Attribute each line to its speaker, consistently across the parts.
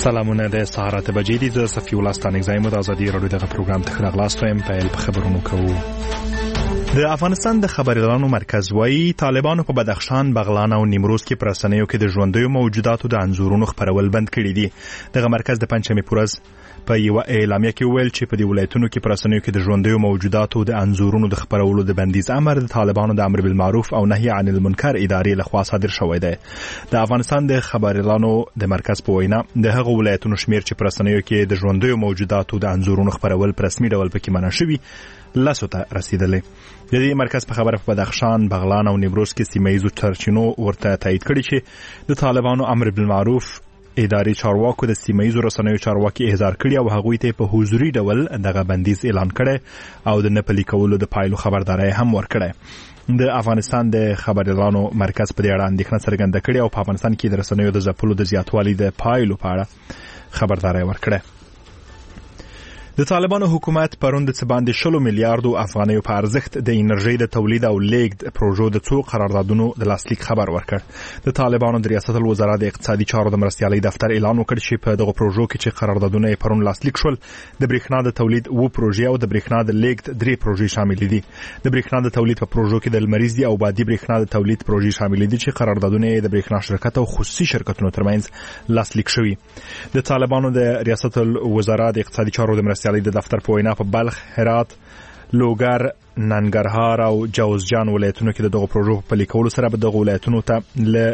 Speaker 1: سلامونه د سهار 8 بجې دي. د صفي الله ستانګزای مو د ازادي رادیو دغه پروګرام ته خلاص وایم. په خبرونو کوو. د افغانستان د خبريالانو مرکز وايي طالبانو په بدخشان، بغلان او نیمروز کې پر رسنیو کې د ژوندیو موجوداتو د انځورونو خپرول بند کړي دي. دغه مرکز د پنځمې پورز په یو اعلامیه کې ویل چې په دې ولایتونو کې پر رسنیو کې د ژوندیو موجوداتو د انځورونو د خپرولو د بندیز امر د طالبانو د امر بالمعروف او نهي عن المنکر ادارې لخوا صادر شوی دی. د افغانستان د خبريالانو د مرکز په وینا د هغو ولایتونو شمیر چې پر رسنیو کې د ژوندیو موجوداتو د انځورونو خپرول په رسمي ډول پکې منع شوی لاسو ته رسیدلی. د دې مرکز په خبره په بدخشان، بغلان او نیمروز کې سیمه ییزو سرچینو ورته تایید کړي چې د طالبانو امر بالمعروف اداري چارواکو د سیمه ییزو رسنیو چارواکي احضار کړي او هغوی ته په حضوري ډول دغه بندیز اعلان کړي او د نه پلي کولو د پایلو خبرداري هم ورکړي. د افغانستان د خبريالانو مرکز په دې اړه اندېښنه څرګنده کړې او په افغانستان کې د رسنیو د ځپلو د زیاتوالي د پایلو په اړه خبرداري ورکړه. د طالبانو حکومت پرون د باندې 20 میلیارډ افغانیو په ارزښت د انرژي د تولید او لیږد پروژو د څو قراردادونو د لاسلیک خبر ورکړ. د طالبانو د ریاست الوزرا د اقتصادي چارو د مرستیالي دفتر اعلان وکړ چې په دغه پروژو کې چې قراردادونه پرون لاسلیک شول د برېښنا د تولید و پروژې او د برېښنا د لیږد 3 پروژې شامل دي. د برېښنا د تولید په پروژو کې د لمریز او بادي برېښنا د تولید پروژې شامل دي چې قراردادونه د برېښنا شرکت او خصوصي شرکتونو ترمنځ لاسلیک شوي. د طالبانو د ریاست الوزرا د اقتصادي چارو د مرستیالي د دفتر په وینا په بلخ، هرات، لوګر، ننګرهار او جوزجان ولایتونو کې دغه پروژو په لیکولو سره به دغه ولایتونو ته ل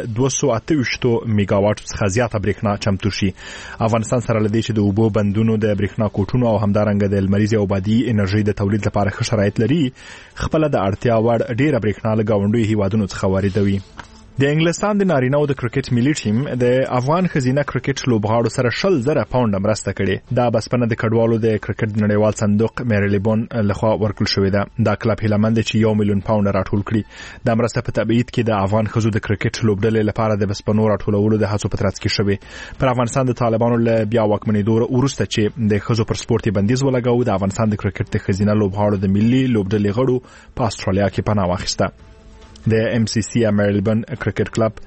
Speaker 1: 228 میگاواټ څخه زیاته برېښنا چمتو شي. افغانستان سره لدی چې د اوبو بندونو د برېښنا کوټونو او همدارنګه د لمریز او بادي انرژي د تولید لپاره ښه شرایط لري، خپل د اړتیا وړ ډیره برېښنا له گاونډي هیوادونو څخه واردوي. د انګلستان د نارینه‌و د کرکټ ملي ټیم د افغان خزینه کرکټ لوبغاړو سره 100,000 پاونډ مرسته کړې. دا بسپنه د کډوالو د کرکټ نړیوال صندوق میریلیبون لخوا ورکړل شوې ده. دا کلب هیلمند چې 1 میلیون پاونډ راټول کړي. د مرسته په تبعید کې د افغان خزو د کرکټ لوبډلې لپاره د بسپنو راټولولو د هڅو په ترڅ کې شوې. پر افغانستان د طالبانو له بیا واکمنېدو وروسته چې د خزو پر سپورتي بندیز ولګاو، د افغانستان د کرکټ د خزینه لوبغاړو د ملي لوبډلې غړو په استرالیا کې پناه واخیسته. د ام سی سی میریلیبون کرکټ کلب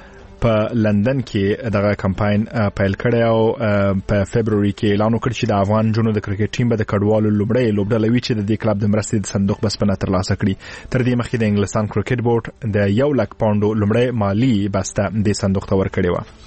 Speaker 1: په لندن کې دغه کمپاین پیل کړی او په فبروري کې اعلان وکړ چې د افغان جنو د کرکټ ټیم به د کډوالو لومړی لوبډله وي چې د دې کلب د مرستې د صندوق بسپنه ترلاسه کړي. تر دې مخکې د انګلستان کرکټ بورډ د 1 لک پاونډ لومړی مالی بسته د صندوق ته ورکړې و.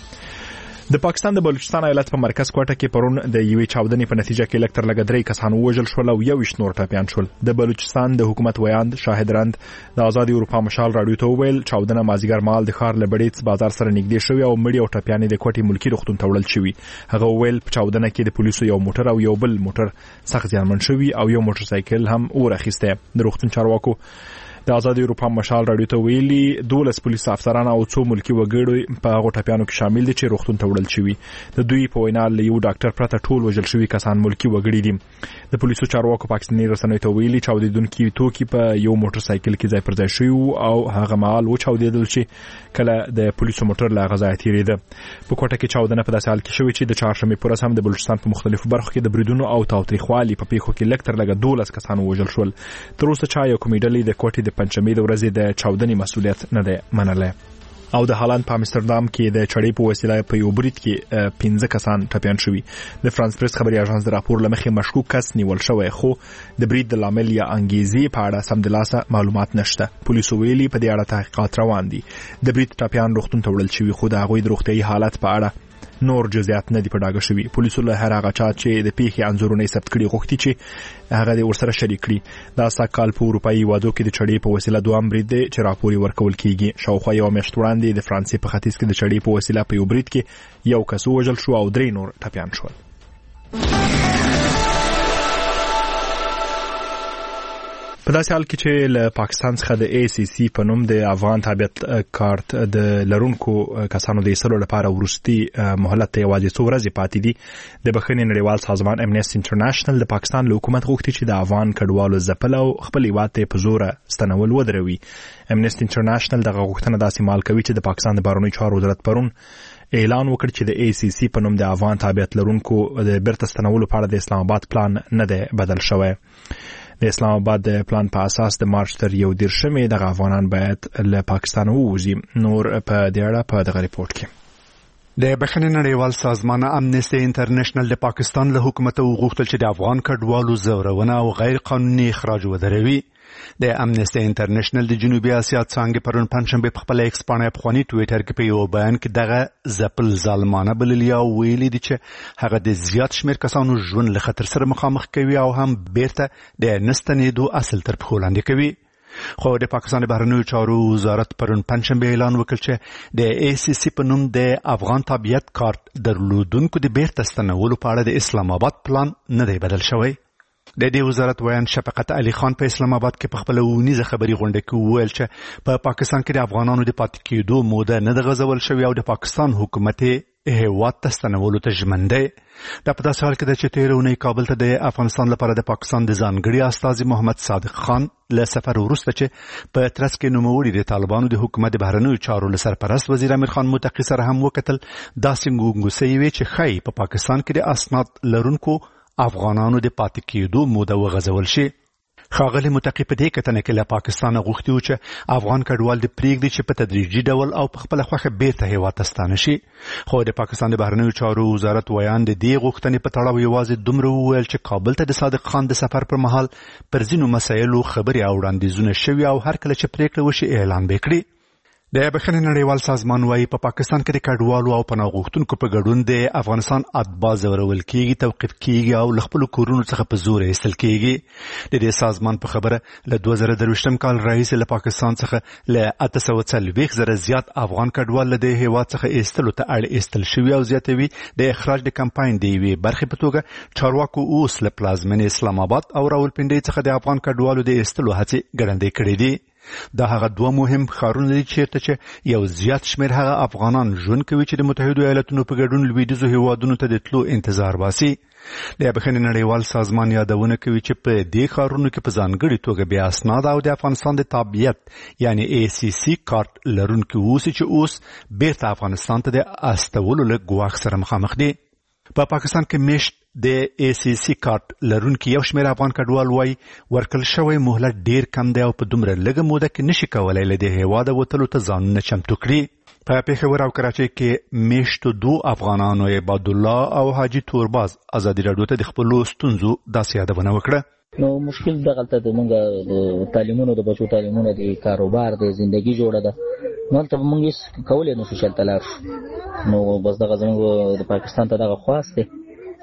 Speaker 1: د پاکستان د بلوچستان ایالت په مرکز کوټه کې پرون د یوې چاودنې په نتیجه کې لکتر لګ 3 کسان وژل شول او 21 نور ټپیان شول. د بلوچستان د حکومت ویاند شاهد رند د آزادي اروپا مشال رادیو ته ویل چاودنه مازیګر مال د ښار لبړیڅ بازار سره نږدې شوی او مړي او ټپیان د کوټې ملکی روغتون ته وړل شوی. هغه ویل په چاودنه کې د پولیسو یو موټر او یو بل موټر سخت زیانمن شوی او یو موټر سایکل هم ورخیسته. د روغتون چارواکو د آزادي اروپا مشال رادیو ته ویلي 12 پولیس افسران او 2 ملکی وګړي په هغه ټپیانو کې شامل دي چې روغتون ته وړل شوی. د دوی په وینا له یو ډاکټر پرته ټول وژل شوی کسان ملکی وګړي دي. د پولیسو چارواکو پاکستاني رسنیو ته ویلي چاودیدونکو توکي په یو موټر سایکل کې ځای پر ځای شوی او هغه مهال و چاودیدل چې کله د پولیسو موټر لا غځای تیریده. په کوټه کې چاودنه په داسې حال کې شوی چې د چهارشنبه پر هم د بلوچستان په مختلفو برخو کې د بریدونو او تاوتریخوالي په پیښو کې لکتر لګ 12 کسان وژل شول. تر اوسه چا یو کمیډلې د کوټې د پنځمې د ورځې د چاودنې مسؤلیت نه دی منلی. او د هالند په امستردام کې د چړې په وسیله په یو برید کې 15 کسان ټپیان شوي. د فرانس پریس خبري اژانس د راپور لمخې مشکوک کس نیول شوی خو د برید د لامل یا انګیزې په اړه سمدلاسه معلومات نشته. پولیسو ویلي په دې اړه تحقیقات روان دي. د برید ټپیان روغتون ته وړل شوي خو د هغوی د روغتیايي حالت په اړه نور جزئیات نه دي په ډاګه شوي. پولیسو له هر هغه چا چې د پیښې انځورونه ثبت کړي غوښتي چې هغه د ورسره شریک کړي. دا سکهال په اروپایي هیوادو کې د چړې په وسیله دوام برید دی چې راپور ورکول کیږي. شاوخوا یو میاشت وړاندې د فرانسې په ختیځ کې د چړې په وسیله په یو برید کې یو کس وژل شو او 3 نور ټپیان شول. په داسې حال کې چې له پاکستان څخه د ای سی سی په نوم د افغان تابعیت کارت د لرونکو کسانو د ایستلو لپاره وروستي مهلت ته یوازې څو ورځې پاتې دي. د بخښنې نړیوال سازمان امنیسټي انټرنیشنل د پاکستان له حکومت غوښتي چې د افغان کډوالو ځپل او خپل هیواد ته په زوره ستنول ودروي. امنیسټي انټرنیشنل دغه غوښتنه داسې مال کوي چې د پاکستان د بهرنیو چارو وزارت پرون اعلان وکړ چې د ای سی سی په نوم د افغان تابعیت لرونکو د بیرته ستنولو په اړه د اسلام آباد پلان نه دی بدل شوی. د اسلام آباد د پلان په اساس د مارچ تر 11 دغه افغانان باید له پاکستان ووځي. نور په دې اړه په دغه ریپورت کې
Speaker 2: د بخښنې نړیوال سازمان امنیسټي انټرنیشنل د پاکستان له حکومت وغوښتل چې د افغان کډوالو زورونه او غیر قانوني اخراج ودروي. د امنیسټي انټرنیشنل د جنوبي اسیا څانګې پرون پنځشنبه په خپل ایکس باندې په خواني ټویټر کې په یو بیان کې دغه ځپل ظالمانه بللي او ویلي دي چې هغه د زیات شمېر کسانو ژوند له خطر سره مخامخ کوي او هم بیرته د نستنېدو اصل تر پښو لاندې کوي. خو د پاکستان بهرنیو چارو وزارت پرون پنځشنبه اعلان وکړ چې د ACC په نوم د افغان تابعیت کارت درلودونکو د بیرته ستنولو په اړه د اسلام آباد پلان نه دی بدل شوی. د دې وزارت ویان شفقت علي خان په اسلام آباد کې په خپل ونیزه خبري غونډه کې وویل چې په پاکستان کې د افغانانو د پاتې کېدو موده نه د غځول شوی او د پاکستان حکومت هیواد ته ستنولو ته ژمن دی. دا په داسې حال کې ده چې تېره اونۍ کابل ته د افغانستان لپاره د پاکستان د ځانګړي استازي محمد صادق خان له سفر وروسته چې په ترڅ کې نوموړي د طالبانو د حکومت د بهرنیو چارو له سرپرست وزیر امیر خان متقي سره هم وکتل، داسې ګونګوسې وې چې ښایي په پاکستان کې د اسناد لرونکو افغانانو د پاتې کېدو موده وغځول شي. ښاغلي متقي په دې کتنه کې له پاکستانه غوښتي وو چې افغان کډوال د پرېږدي چې په تدریجي ډول او په خپله خوښه بیرته هېواد ته ستانه شي. خو د پاکستان د بهرنیو چارو وزارت ویان د دې غوښتنې په تړاو یوازې دومره وویل چې کابل ته د صادق خان د سفر پر مهال پر ځینو مسایلو خبرې او وړاندیزونه شوي او هر کله چې پرېکړه وشي اعلان به کړي. د بخښنې نړیوال سازمان وايي په پاکستان کې د کډوالو او پناه غوښتونکو په ګډون د افغانستان اتباع ځورول کېږي، توقیف کېږي او له خپلو کورونو څخه په زور ایستل کېږي. د دې سازمان په خبره له 2023 کال راهیسې له پاکستان څخه له 840,000 زیات افغان کډوال له دې هېواد څخه ایستلو ته اړ ایستل شوي او زیاتوي د اخراج د کمپاین د یوې برخې په توګه چارواکو اوس له پلازمېنې اسلام آباد او راولپنډۍ څخه د افغان کډوالو د ایستلو هڅې ګړندۍ کړې دي. دا هغه دوه مهم ښارونه دي چیرته چې یو زیات شمېر هغه افغانان ژوند کوي چې د متحدو ایالتونو په ګډون لویدیځو هېوادونو ته د تلو انتظار باسي. د بخښنې نړیوال سازمان یادونه کوي چې په دې ښارونو کې په ځانګړې توګه بې اسناد او د افغانستان د تابعیت یعنی ACC کارت لرونکي اوسي چې اوس بیرته افغانستان ته د استولو له ګواښ سره مخامخ دي. په پاکستان کې میشت د ACC کارت لرونکي یو شمېر افغان کډوال وايي ورکړل شوی مهلت ډیر کم دی او په دومره لږه موده کې نشي کولی له دې هېواده وتلو ته ځانونه چمتو کړي. په پېښور او کراچۍ کې میشتو 2 افغانانو عبادالله او حاجي تورباز ازادي راډیو ته د خپلو ستونزو داسې یادونه وکړه.
Speaker 3: نو مشکل دغلته د مونږ د تعلیمونو د بچو تعلیمونه د کاروبار د زندگی جوړه ده، نو ته مونږ هیڅ کولی نشو شلته لاړ شو. نو بس دغه زموږ د پاکستان ته دغه خواست دی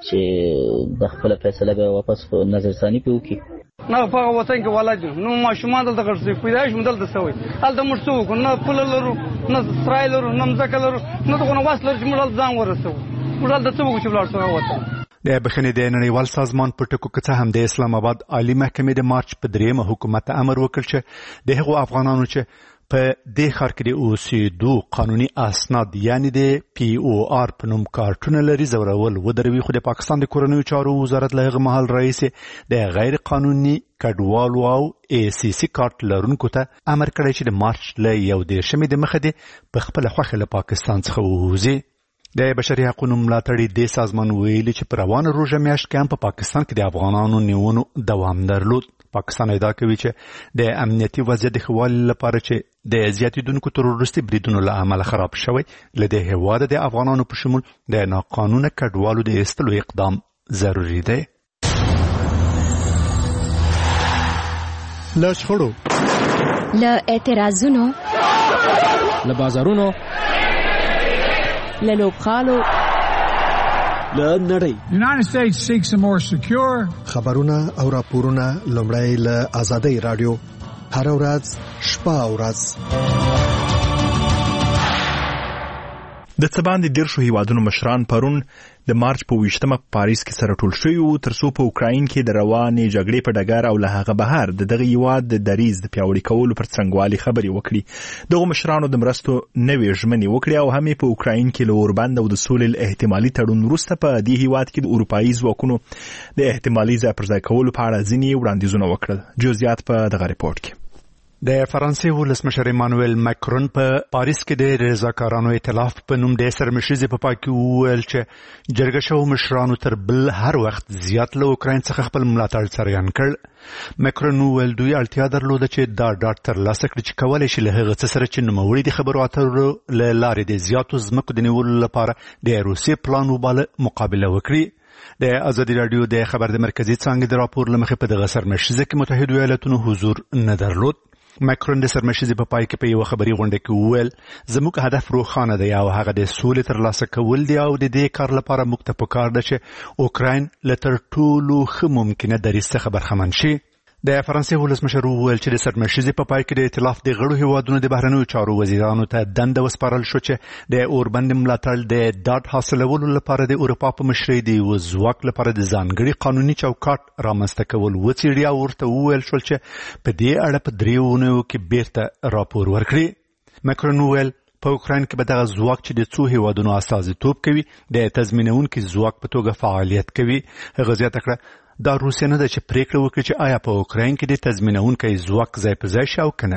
Speaker 3: چې د خپل فیصله به واپس په نظرثاني پې وکړي.
Speaker 4: نه په هغه وطن کې ولاد یو، نو ماشومان دلته ګرځي، پیدایش مو دلته شوی، هلته موږ څه وکړو؟ نه پوله لرو، نه سرای لرو، نه مځکه لرو، نه دغونه وس لرو چې موږ هلته ځان ورسوو. موږ هلته څه وکړو چې ولاړ شو هغه وطن.
Speaker 2: د بخښنې د نړیوال سازمان په ټکو کې هم د اسلام آباد عالی محکمې د مارچ په 3 حکومت ته امر وکړ چې د هغو افغانانو چې په دې ښار کې د اوسېدو قانوني اسناد یعنی د POR په نوم کارتونه لري زورول ودروي. خو د پاکستان د کورنیو چارو وزارت له هغه مهال راهیسې د غیر قانوني کډوالو او ACC کارت لرونکو ته امر کړی چې د مارچ له 11 د مخه دې په خپله خوښه له پاکستان څخه ووځي. د بشري حقوقو ملاتړي د سازمان ویلي چې په روانه روژه میاشت کې هم په پاکستان کې د افغانانو نیونو دوام درلود. پاکستان ادعا کوي چې د امنیتي وضعیت د ښه والي لپاره چې د زیاتېدونکو تروریستي بریدونو له امله خراب شوی، له دې هېواده د افغانانو په شمول د ناقانونه کډوالو د ایستلو اقدام ضروري دی.
Speaker 1: له شخړو،
Speaker 5: له اعتراضونو،
Speaker 6: له بازارونو،
Speaker 5: له لوبغالو،
Speaker 6: له نړۍ.
Speaker 7: United States seeks a more secure.
Speaker 8: خبرونه او راپورونه لومړی له آزادۍ رادیو هر ورځ شپه او ورځ.
Speaker 1: د څه باندې 10 هیوادونو مشران پرون د مارچ په 20مه په پاریس کې سره ټول شوي وو ترڅو په اوکراین کې د روانې جګړې په ډګر او له هغه بهر دغه هیواد د دریځ د پیاوړي کولو پر څرنګوالي خبرې وکړي. دغه مشرانو د مرستو نوې ژمنې وکړې او هم په اوکراین کې له اوربند او د سولې احتمالي تړون وروسته په دې هیواد کې د اروپایي ځواکونو د احتمالي ځای پر ځای کولو په اړه ځینې وړاندیزونه وکړل. جزئیات په دغه ریپورت کې.
Speaker 2: د فرانسې ولسمشر ایمانوئل ماکرون په پاریس کې د رضاکارانو ائتلاف په نوم د سرمشریزې په پای کې وویل چې جرګه شوو مشرانو تر بل هر وخت زیات له اوکراین څخه خپل ملاتړ څرګند کړ. ماکرون وویل دوی اړتیا درلوده چې دا ډاډ ترلاسه کړي چې کولی شي له هغه څه سره چې نوموړي د خبرو اترو له لارې د زیاتو ځمکو د نیولو لپاره د روسیې پلان وباله مقابله وکړي. د ازادي راډیو د خبر د مرکزي څانګې د راپور له مخې په دغه سرمشریزه کې متحده ایالاتونو حضور نه درلود. ماکرون د سرمشریزې په پای کې په یو خبري غونډه کې وویل زموږ هدف روښانه دی او هغه د سولې ترلاسه کول دی او د دې کار لپاره موږ ته پکار ده چې اوکراین له تر ټولو ښه ممکنه دریځ څخه برخمن شي. د فرانسې ولسمشر وویل چې د سرمشریزې په پای کې د ائتلاف د غړو هیوادونو د بهرنیو چارو وزیرانو ته دنده وسپارل شو چې د اوربند ملاتړ د ډاډ حاصلولو لپاره د اروپا په مشرۍ د یو ځواک لپاره د ځانګړي قانوني چوکاټ رامنځته کول وڅېړي او ورته وویل شول چې په دې اړه په 3 اونیو کې بیرته راپور ورکړي. ماکرون وویل په اوکراین کې به دغه ځواک چې د څو هیوادونو استازیتوب کوي د تضمینونکي ځواک په توګه فعالیت کوي. هغه زیاته کړه دا روسیه نه ده چې پریکړه وکړي چې آیا په اوکراین کې د تضمینونکي ځواک ځای په ځای شي او کنه.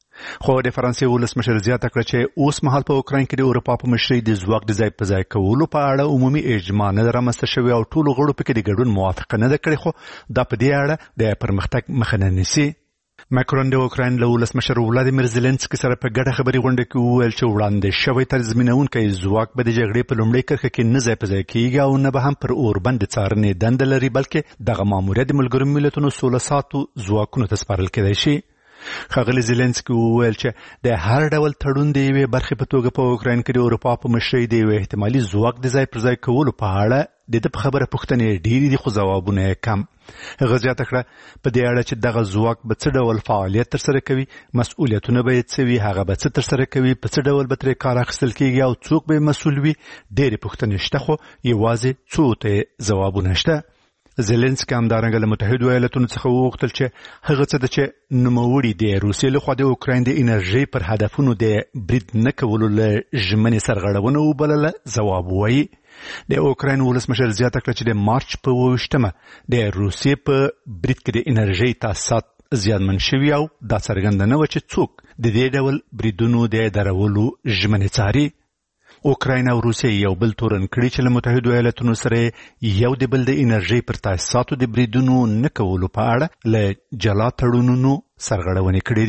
Speaker 2: خو د فرانسې ولسمشر زیاته کړه چې اوس مهال په اوکراین کې د اروپا په مشرۍ د ځواک د ځای په ځای کولو په اړه عمومي اجماع نه رامنځته شوې او ټولو غړو پکې د ګډون موافقه نه ده کړې، خو دا په دې اړه د پرمختګ مخه نه نیسي. ماکرون د اوکراین له ولسمشر ولادیمیر زيلنسکي سره په ګډه خبري غونډه کې وویل چې وړاندې شوی تضمینونکی ځواک به د جګړې په لومړۍ کرښه کې نه ځای په ځای کېږي او نه به هم پر اوربند څارنې دنده لري، بلکې دغه ماموریت د ملګرو ملتونو 16 ساعتو ځواکونو ته سپارل کېدای شي. ښاغلي زيلنسکي وویل چې د هر ډول تړون د یوې برخې په توګه په اوکراین کې د اروپا په مشرۍ د یو احتمالي ځواک د ځای پر ځای کولو په اړه د په خبره پوښتنې ډېرې دي خو ځوابونه یې کم. هغه زیاته کړه په دې اړه چې دغه ځواک به څه ډول فعالیت ترسره کوي، مسؤلیتونه به یې څه وي، هغه به څه ترسره کوي، په څه ډول به ترې کار اخیستل کېږي او څوک به مسؤل وي. ډېرې پوښتنې شته خو یوازې څو ته ځوابونه شته. زيلنسکي همدارنګه له متحده ایالاتونو څخه وغوښتل چې هغه څه چې نوموړي د روسیې لخوا د اوکراین د انرژۍ پر هدفونو د برید نه کولو له ژمنې سرغړونه وبلله ځواب ووایي. د اوکراین ولسمشر زیاته کړه چې د مارچ په 28مه د روسیې په برید کې د انرژۍ تاسیسات زیانمن شوي او دا څرګنده نه وه چې څوک د دې ډول بریدونو د درولو ژمنې څاري. اوکراین او روسیه یو بل تورن کړي چې له متحده ایالاتونو سره یو د بل د انرژۍ پر تاسیساتو د بریدونو نه کولو په اړه له جلا تړونونو سرغړونې کړې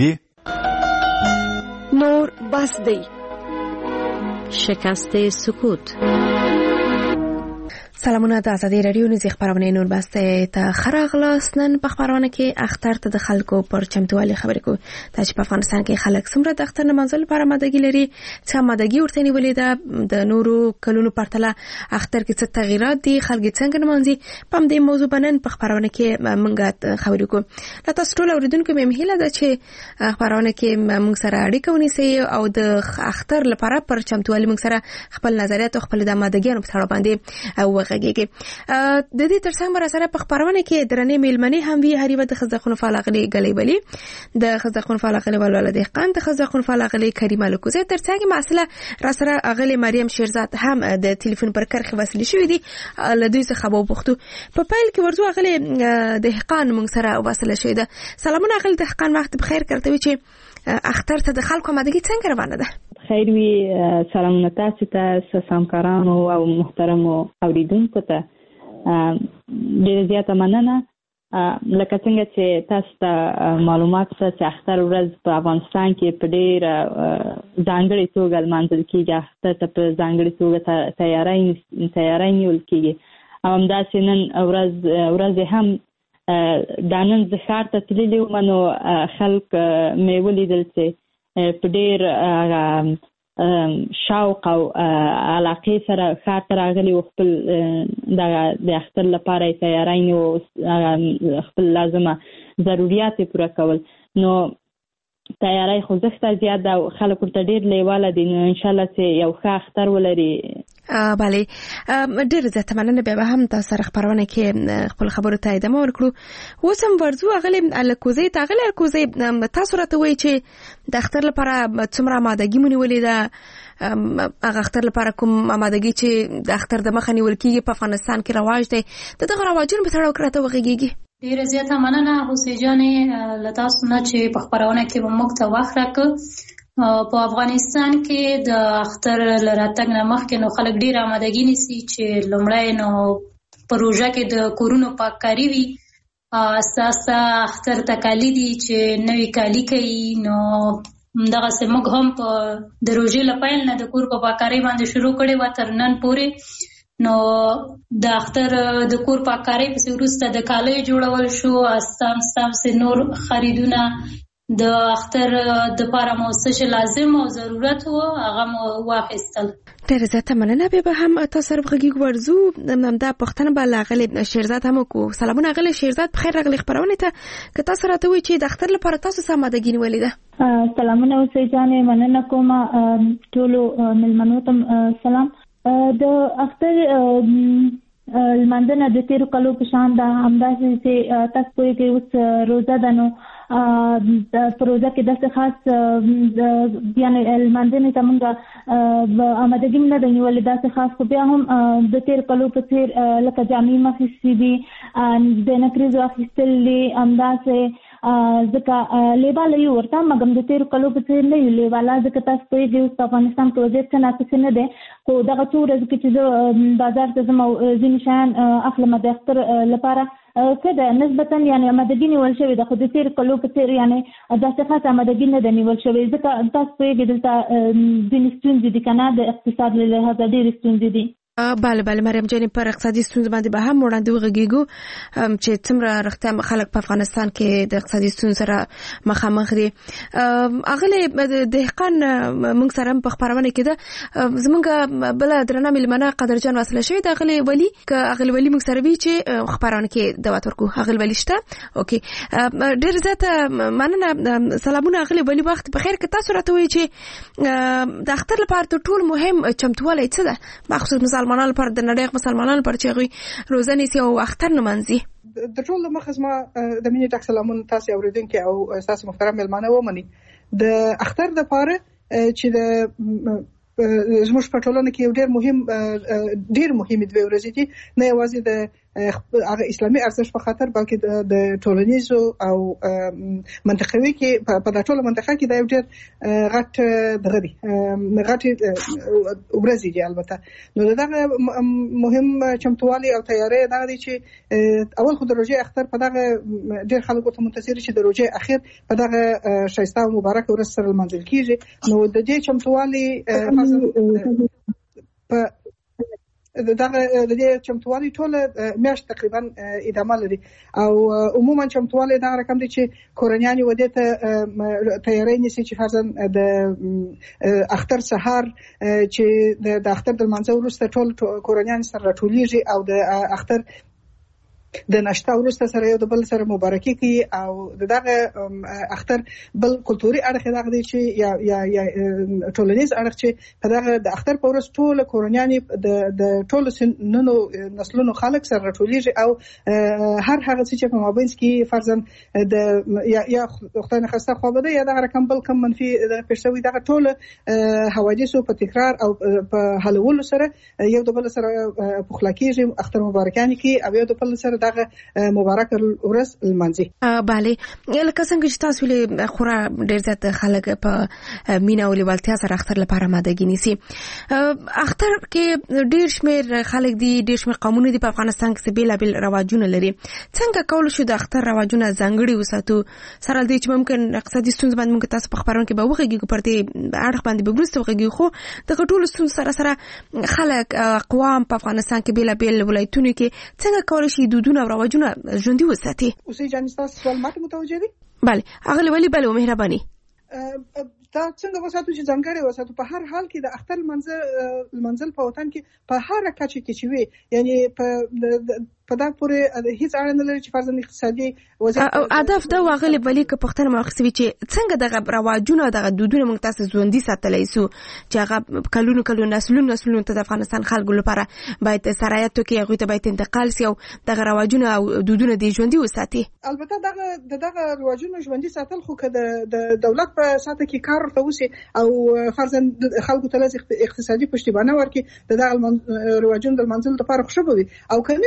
Speaker 2: دي.
Speaker 5: نور بس دی شکست سکوت. سلامونه د ازادي راډیو نږدې خبرونه نور بسته ته خراغلاس. نن په خبرونه کې اختر ته د خلکو پر چمتووالي خبرې کوو. چې په افغانستان کې خلک څومره د اختر نمانځل لپاره آمادګي لري، څه آمادګي ورته نیولې ده، د نورو کلونو پرتله اختر کې څه تغیرات دي، خلک څنګه نمانځي، په دې موضوع باندې په خبرونه کې موږ خبرې کوو. لا تاسو ټول اوریدونکو مې هیله ده چې خبرونه کې موږ سره اړیکه ونیسئ او د اختر لپاره پر چمتووالي موږ سره خپل نظریات او خپل د آمادګیانو په اړه باندې او د دې ترڅنګ بر سره په خبرونه کې درنې میلمنې هم وی هریبه د خزخون فعالغلي غلي بلی د خزخون فعالغلي ولول د قند د خزخون فعالغلي کریمه لکوزه ترڅنګ مسله را سره اغلی مریم شیرزاد هم د ټلیفون پر کرخه وسلی شوې دي لدوی څخه به پښتو په پیل کې ورزو اغلی د حقان موږ سره وسله شوې ده. سلامونه اغلی د حقان، وخت بخیر کوي چې اختر ته د خلکو آمادګي څنګه روانه ده؟
Speaker 9: خیر وي. سلامونه تاسو ته، سمکارانو او محترمو اوریدونکو ته ډېر زیاته مننه. لکه څنګه چې تاسو ته معلومات شته چې اختر ورځ په افغانستان کې په ډېر ځانګړې توګه لمانځل کېږي. اختر ته په ځانګړې توګه تیاری نیول کېږي او همداسې نن ورځ هم دا نن زه ښار ته تللې وم نو خلک مې ولیدل چې په ډېر شوق او علاقې سره ښار ته راغلي و، خپل د اختر لپاره یې تیاری نیو، خپل لازمه ضروریات یې پوره کول. نو تیاری خوځښت زیات ده او خلک ورته ډېر لیواله دي. نو انشاءالله چې یو ښه اختر ولري.
Speaker 5: بله، ډېر زیاته مننه. بیا به هم تاسو سره خبرونه کې خپل خبرو ته ادامه ورکړو. اوس هم ورځو اغلی الکوزۍ ته. اغلی الکوزۍ، تاسو راته وایئ چې د اختر لپاره څومره آمادګي مو نیولې ده، هغه اختر لپاره کوم آمادګي چې د اختر د مخه نیول کېږي په افغانستان کې رواج دی، د دغه رواجونو په اړه راته وغږیږي.
Speaker 10: ډیره زیاته مننه حسین جانې له تاسو نه چې په خپرونه کې به موږ ته وخت راکړ. په افغانستان کې د اختر له راتګ نه مخکې نو خلک ډېره آمادګي نیسي چې لومړی نو په روژه کې د کورونو پاککاري وي. ستاسو اختر تکالي دي چې نوي کالي کوي، نو همدغسې موږ هم په د روژې له پیل نه د کور په پاککارۍ باندې شروع کړې وه تر نن پورې. نو د اختر د کور پاککارۍ پسې وروسته د کالیو جوړول شو، ستاسې نور خریدونه د اختر دپاره مو څه چې لازم او ضرورت و هغه مو واخیستل.
Speaker 5: ډېره زیاته مننه. بیا به هم تاسو سره غږیږو ورځو. دا پوښتنه به له اغلې شیرزاد هم وکړو. سلامونه اغلې شیرزاد، بخیر راغلې خپرونې ته. که تاسو راته وایئ چې د اختر لپاره تاسو څه آمادګي نیولې ده؟
Speaker 9: سلامونه اوسئ جانې، مننه کوم ټولو مېلمنو ته سلام. د اختر لمانځنه د تېرو کالو په شان ده، همداسې چې تاسو پوهېږئ اوس روژه ده، نو په روژه کې داسې خاص یعنې لمانځنې ته موږ آمادګي نه ده نیولې داسې خاص، خو بیا هم د تېرو کالو په څېر لکه جامې مو اخیستې دي، د نکریزو اخیستل دي، همداسې ځکه لیواله یو ورته مګم د تېرو کالو په څېر نه یو لیواله، ځکه تاسو پوهېږئ اوس په افغانستان کې وضعیت څه ناقصې نه دی. خو دغه څو ورځو کې چې زه بازار ته ځم او ځینې شیان اخلم د اختر لپاره څه ده نسبتا یعنې آمادګي نیول شوې ده، خو د تېرو کالو په څېر یعنې داسې خاص آمادګي نه ده نیول شوې، ځکه تاسو پوهېږئ دلته ځینې ستونزې دي که نه، د اقتصاد له لحاظه ډېرې ستونزې دي.
Speaker 5: بله مریم جانې، پر اقتصادي ستونزو باندې به هم وړاندې وغږیږو چې څومره رښتیا خلک په افغانستان کې د اقتصادي ستونزو سره مخامخ دي. اغلې دهقان موږ سره هم په خپرونه کې ده، زموږ بله درنه مېلمنه قدرجان وصله شوې ده اغلې ولي، که اغلې ولي موږ سره وي چې خپرونه کې دعوت ورکړو. اغلې ولي شته؟ اوکې، ډېر زیاته مننه. سلامونه اغلې ولي، وخت بخیر. که تاسو راته وایئ چې د اختر لپاره تر ټولو مهم چمتووالی څه ده، مخصوص مسلمانانو لپاره، د نړۍ مسلمانانو لپاره چې هغوی روزه نیسي او اختر نمانځي؟
Speaker 11: د ټولو مخه زما د مینې ډک سلامونه تاسو اورېدونکي او تاسو محترم مېلمانه ومني. د اختر دپاره چې د زموږ په ټولنه کې یو ډېر مهم دوه ورځې دي، نه یوازې د هغه اسلامي ارزښت په خاطر بلکې د ټولنیزو او منطقوي کې په دا ټوله منطقه کې دا یو ډېر غټ دغه دي، غټې ورځې دي. البته نو دغه مهم چمتووالی او تیاری دغه دی چې اول خو د روژې اختر په دغه ډېر خلک ورته منتظر چې د روژې اخر په دغه ښایسته او مبارک ورځ سره لمانځل کېږي. نو د دې چمتووالي په دغه د دې چمتووالي ټول میاشت تقریبا ادامه لري، او عموما چمتووالي دغه رقم دی چې کورنیان یې ودې ته تیاری نیسي چې فرضاً د اختر سهار چې د اختر د لمانځه وروسته ټول کورنیان سره راټولیږي او د اختر د ناشته وروسته سره یو د بل سره مبارکي کوي. او دغه اختر بل کلتوري اړخ دغه دی چې یا ټولنیز اړخ چې په دغه د اختر په ورځ ټول کورنیان د ټولو سنونو نسلونو خلک سره راټولیږي او هر هغه څه چې په مابین کې فرضاً د یا خدای نخواسته خوابده یا دغه رقم بل کم منفي پیښ شوي، دغه ټول حوادثو په تکرار او په حلولو سره یو د بل سره پخلا کېږي، اختر مبارکانې کوي او یو د بل سره دغه مبارک ورځ لمانځي.
Speaker 5: بله، لکه څنګه چې تاسو ویلي خورا ډېر زیات خلک په مینه او لیوالتیا سره اختر لپاره آمادګي نیسي. اختر کې ډېر شمېر خلک دي، ډېر شمېر قومونه دي په افغانستان کې چې بېلابېل رواجونه لري. څنګه کولی شو د اختر رواجونه ځانګړي وساتو، سره دې چې ممکن اقتصادي ستونزې باندې موږ تاسو په خپرونه کې به وغږیږو، پر دې اړخ باندې به وروسته وغږیږو، خو دغه ټولو ستونزو سره سره خلک اقوام په افغانستان کې بېلابېل ولایتونو کې څنګه کولی شي دودونه او رواجونه ژوندي وساتي؟
Speaker 11: اوسې جان تاسو سوال ماته متوجه دي؟
Speaker 5: بله اغلې ولي، بله مهرباني.
Speaker 11: دا څنګه وساتو چې ځانګړي وساتو؟ په هر حال کې د اختر لمانځل په وطن کې په هر کچه کې چې وي، یعنی په دا پورې هیڅ اړه نه لري چې فرضاً اقتصادي وضعیت
Speaker 5: هدف دا واغلی بلی که پښتنه مخسوي چې څنګه دغه رواجونه دغه دودونه موږ تاسو ژوندۍ ساتلای سو چې هغه کلونو نسلونو ته د افغانستان خلکو لپاره باید سرایت وکړي، هغوی ته باید انتقال سي او دغه رواجونه او دودونه دې ژوندۍ وساتي.
Speaker 11: البته دغه رواجونه ژوندۍ ساتل خو که د دولت په ساته کې کار ورته وسي او فرضاً خلکو ته اقتصادي پشتیبانه ورکړي، دغه رواجونه د لمانځلو لپاره ښه به وي، او که نه وي نو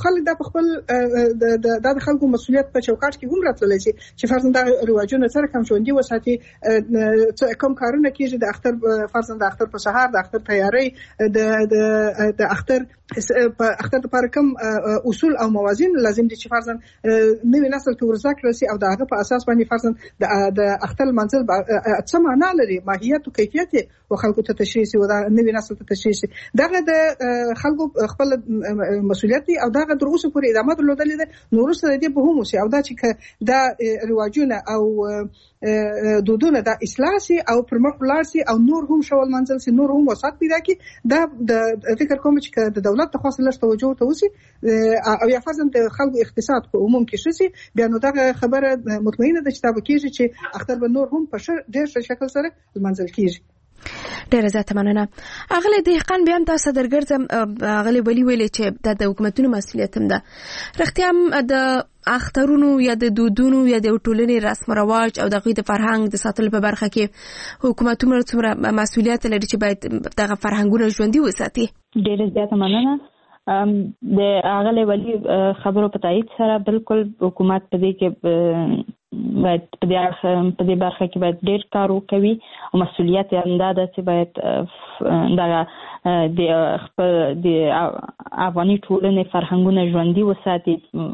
Speaker 11: خلک دا په خپل د خلکو مسؤلیت په چوکاټ کې هم راتللی شي چې فرضاً دا رواجونه سره کم ژوندي وساتي کوم کارونه کېږي د اختر فرضاً د اختر په سهار د اختر تیاری د اختر په اختر لپاره کوم اصول او موازین لازم دي چې فرضاً نوې نسل ته ورزده کړي او د هغه په اساس باندې فرضاً د اختر منزل څه معنا لري ماهیت او کیفیت او خلکو ته تشریح شي او د نوې نسل ته تشریح شي دغه د خلکو خپل مسؤلیت دی او دغه تر اوسه پورې ادامه درلودلې ده نور سره دې به هم وشي او دا چې دا رواجونه او دودونه د اصلاح سي او پرمخ ولاړ سي او نور هم شول منزل سي نور هم وسات پیدا کی دا د فکر کوم چې د دولت ته خاصه لږ توجه ته وسی او یا فرضاً د خلکو اقتصاد په عموم کې شي بیا نو دغه خبره مطمئنه ده چې دا کېږي چې اختر به نور هم په ډېر ښه شکل سره منزل کېږي
Speaker 5: ډېر زیاته مننه اغلی دهقان بیا هم تاسو درګرځم اغلی ولی ویلې چې د حکومتونو مسؤلیت هم ده رښتیا هم د اخترونو یا د دودونو یا د ټولنې رسم رواج او د غوی د فرهنګ د ساتلو په برخه کې حکومتونه څومره مسؤلیت لري چې باید دغه فرهنګونه ژوندي وساتي
Speaker 9: ډېر زیاته مننه د اغلی ولی خبرو په تایید سره بالکل حکومت په دې کې باید په دې برخه کې باید ډېر کار وکړي او مسؤلیت یې دا ده چې باید دغه د افغاني ټولنې فرهنګونه ژوندي وساتي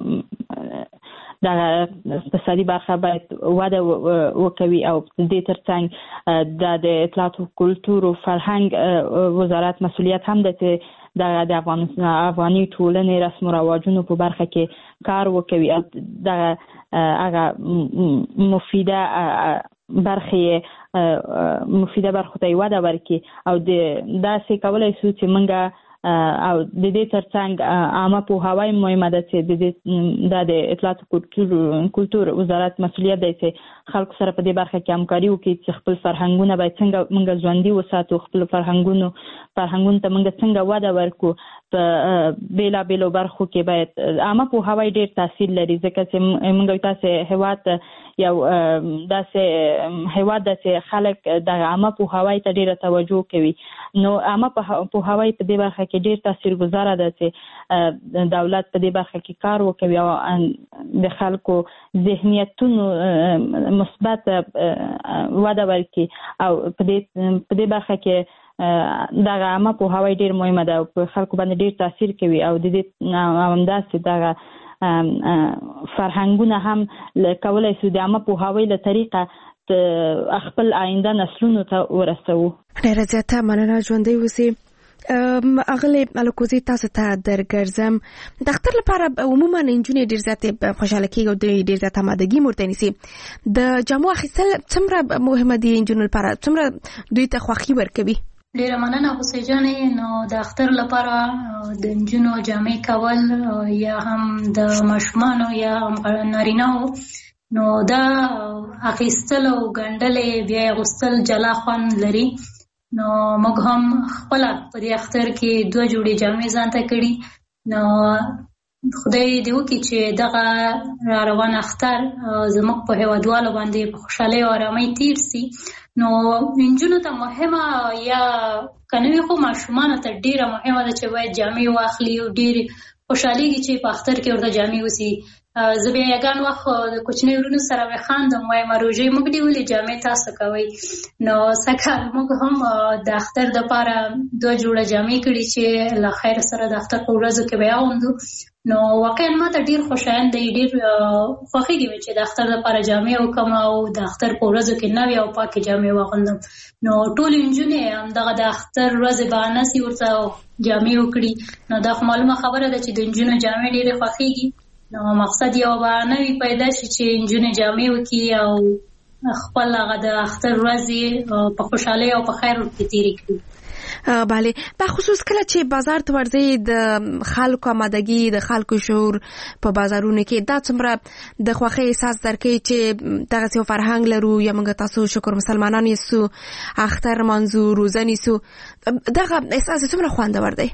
Speaker 9: دغه اقتصادي برخه باید وده وکړي او د ترڅنګ د اطلاعات او کلتور او فرهنګ وزارت مسؤلیت هم ده چې د افغاني ټولنې رسم او رواجونو په برخه کې کار وکړي او دغه هغه مفیده برخه ته وده ورکړي او داسې کولای شو چې موږ او د دې ترڅنګ عامه پوهاوی مهمه ده چې د اطلاعات او کلتور وزارت مسؤلیت دی چې خلکو سره په دې برخه کې همکاري وکړي چې خپل فرهنګونه باید څنګه موږ ژوندي وساتو خپل فرهنګونو ته موږ څنګه وده ورکړو په بیلابیلو برخو کې باید عامه پوهاوی ډېر تاثیر لري ځکه چې موږ تاسو هیواد یو داسې هیواد ده چې خلک د عامه پوهاوی ته ډېره توجه کوي نو عامه پوهاوی په دې برخه کې ډېر تاثیرګذاره ده چې دولت په دې برخه کې کار وکړي او د خلکو ذهنیتونو مثبت وده ورکړي او په دې برخه کې دغه عامه پوهاوی ډېر مهمه ده او په خلکو باندې ډېر تاثیر کوي او د دې همداسې دغه فرهنګونه هم کولای شو د عامه پوهاوی له طریقه خپل آینده نسلونو ته ورسوو.
Speaker 5: ډېره زیاته مننه ژوندی اوسئ. اغلی الکوزي تاسو ته درګرځم د اختر لپاره عموما انجونې ډېر زیاتې خوشاله کېږي او ډېر زیاته آمادګي ورته نیسي د جامو اخیستل څومره مهمه دي انجونو لپاره څومره دوی ته خوښي ورکوي؟
Speaker 10: ډېره مننه حسین جانې. نو د اختر لپاره د انجونو جامې کول یا هم د ماشومانو یا هم نارینه‌و نو دا اخیستل او ګنډلې بیا اغوستل جلا خوند لري. نو موږ هم خپل په دې اختر کې 2 جوړې جامې ځان ته کړي. نو خدای دې وکړي چې دغه را روان اختر زموږ په هیوادوالو باندې په خوشحالۍ او آرامۍ تیر سي. نو انجونو ته مهمه یا کنوي خو ماشومانو ته ډیره مهمه ده چې باید جامې واخلي او ډیر خوشحالېږي چې په اختر کې ورته جامې وسی. زه بیا یګان وخت د کوچنۍ ورونو سره مې خاندم وایم روژې موږ دې ولې جامې تاسو کوئ. نو سکه موږ هم د اختر دپاره 2 جوړه جامې کړي چې له خیر سره د اختر په ورځو کې به اغوندو. نو واقعا ما ته ډیر خوشایند دی ډیر خوښیږي چې د اختر لپاره جامې وکم او د اختر په ورځو کې نوې او پاکې جامې واغوندم. نو ټول انجونې همدغه د اختر ورځې بهانه سي ورته جامې وکړي. نو دا معلومه خبره ده چې د انجونو جامې ډیرې خوښیږي. نو مقصد یو بهانه وي پیدا شي چې انجونې جامې وکړي او خپل هغه د اختر ورځې په خوشحالۍ او په خیر ورته تېرې کړي.
Speaker 5: بله په خصوص کله چې بازار ته ورځي د خلکو آمادګي د خلکو شعور په بازارونو کې دا څومره د خوښۍ احساس درکوي چې دغه یو فرهنګ لرو یا موږ تاسو شکر مسلمانان یو اختر منظور روزه نیسو دغه احساس څومره خوندور دی؟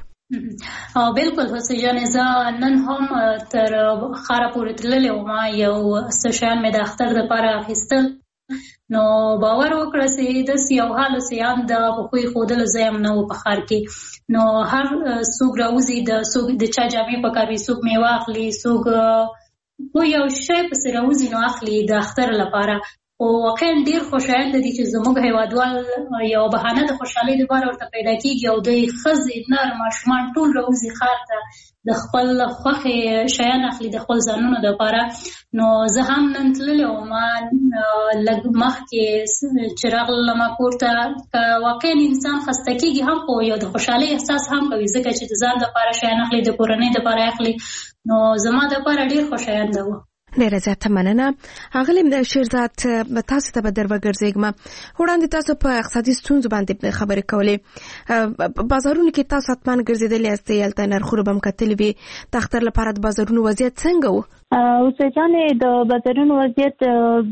Speaker 10: بالکل حسین جان زه نن هم تر خاره پورې تللې وم یو څه شیان مې د اختر دپاره اخیستل نو باور وکړه چې د یو حال سیام د خوې خودل زم نو په خار کې نو هر څوک راوځي د چا جامې په کاروي څوک میوه اخلي څوک خو یو شی په سر راوځي نو اخلي د اختر لپاره او واقعا ډیر خوشاله دي چې زموږ هیوادوال یو بهانه د خوشحالي لپاره ورته پیدا کیږي او د خزې نر ماشومان ټول راوځي خار ته د خپل خوخه شیان اخلي د خپل ځانونو لپاره نو زه هم نن تللی وم لږ مخکې چراغ لمه پورته واقعا انسان خسته کېږي هم خو یو د خوشحالۍ احساس هم کوي ځکه چې د ځان لپاره شیان اخلي د کورنۍ لپاره اخلي نو زما لپاره ډیر خوشاینده و.
Speaker 5: ډیره زیاته مننه. اغلی شیرزاد تاسو ته به در وګرځېږم. وړاندې تاسو په اقتصادي ستونزو باندې خبرې کولې. بازارونو کې تاسو حتما ګرځېدلې یاستئ، هلته نرخونه به هم کتلي وي. د اختر لپاره د بازارونو وضعیت څنګه و؟
Speaker 9: اوسېجانې د بازارونو وضعیت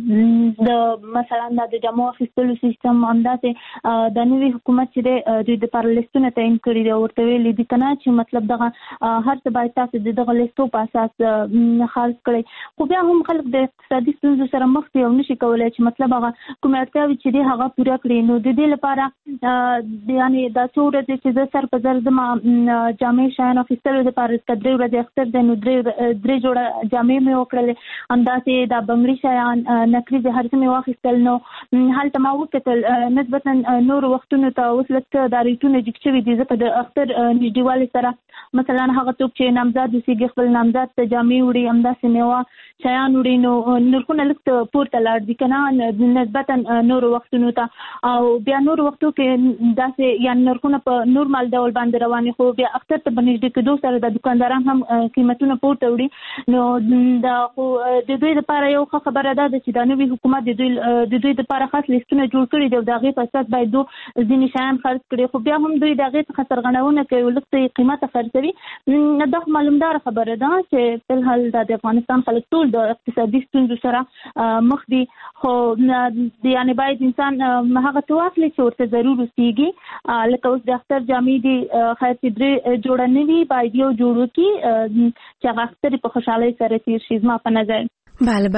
Speaker 9: د مثلا د جامو اخیستلو سیستم همداسې د نوي حکومت چې دوی د لپاره لیستونه تعیین کړي دي ورته ویلي دي که نه چې مطلب دغه هر څه باید تاسو د دغه لیستو په اساس خرڅ کړئ. خو بیا هم خلک د اقتصادي ستونزو سره مخ دي او نشي کولی چې مطلب هغه کومې اړتیاوې چې دي هغه پوره کړي. نو د دې لپاره یعنې دا څو ورځې چې زه سر په سر زما جامې شیان اخیستلو دپاره که 3 ورځې اختر دی نو 3 جوړه جامې مې وکړلې، همداسې دا بنګړي شیان نکریزې هر څه مې واخیستل. نو هلته ما وکتل نسبتا نورو وختونو ته اوس لږ دا ریټونه جګ شوي دي ځکه د اختر نږدېوالي سره مثلا هغه څوک چې نامزاد اوسېږي خپل نامزاد ته جامې وړي، همداسې میوه شیان وړي، نو نرخونه لږ پورته لاړ دي که نه نسبتا نورو وختونو ته. او بیا نورو وختو کې داسې یعنې نرخونه په نورمال ډول باندې روانې، خو بیا اختر ته په نږدې کېدو سره د دکانداران هم قیمتونه پورته وړي. نو دا خو د دوی لپاره یو ښه خبره ده چې دا نوي حکومت د دوی لپاره خاص لیستونه جوړ کړي دي او د هغې په اساس باید ځینې شیان خرڅ کړي. خو بیا هم دوی د هغې څخه سرغړونه کوي او لږ څه قیمته خرڅوي. دا خو معلومداره خبره ده چې فلحال د افغانستان خلک ټول د اقتصادي ستونزو سره مخ دي، خو یعنې باید انسان هغه څه واخلي چې ورته ضرور اوسېږي. لکه اوس د اختر جامې دي خیر چې 3 جوړه نه وي، باید یو جوړ وکړي چې هغه اختر په خوشحالۍ سره تیر شي زما په نظر.
Speaker 5: بله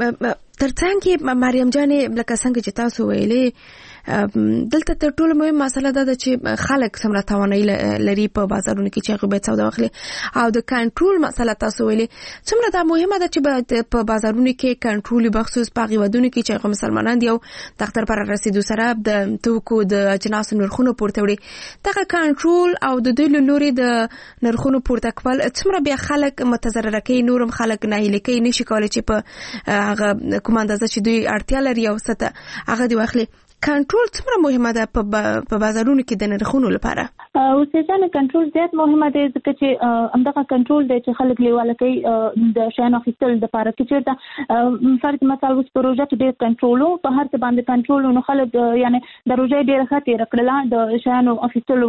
Speaker 5: ترڅنګ کې مریم جانې لکه څنګه چې تاسو ویلې دلته تر ټولو مهم مسله ده چې خلک څومره توانایي لري په بازارونو کې چې هغوی باید سودا واخلي، او د کنټرول مسله تاسو ویلې څومره دا مهمه ده چې په بازارونو کې کنټرول بخصوص په هغې ودونو کې چې هغه مسلمانان دي او د اختر پر رسېدو سره د توکو د اجناسو نرخونه پورته وړي. دغه کنټرول او د دوی له لورې د نرخونو پورته کول څومره بیا خلک متضرره کوي، نور هم خلک ناهیلي کوي، نشي کولی چې په هغه کوم اندازه چې دوی اړتیا لري او څه ته هغه دې واخلي. کنټرول څومره مهمه ده په بازارونو کې د نرخونو لپاره؟
Speaker 9: اوسېجانې کنټرول زیات مهمه دی ځکه چې همدغه کنټرول دی چې خلک لیواله کوي د شیانو اخیستلو دپاره. که چېرته فرض مثال اوس په روژه کې ډېر کنټرول و، په هر څه باندې کنټرول و، نو خلک یعنې د روژه یې ډېره ښه تېره کړله د شیانو اخیستلو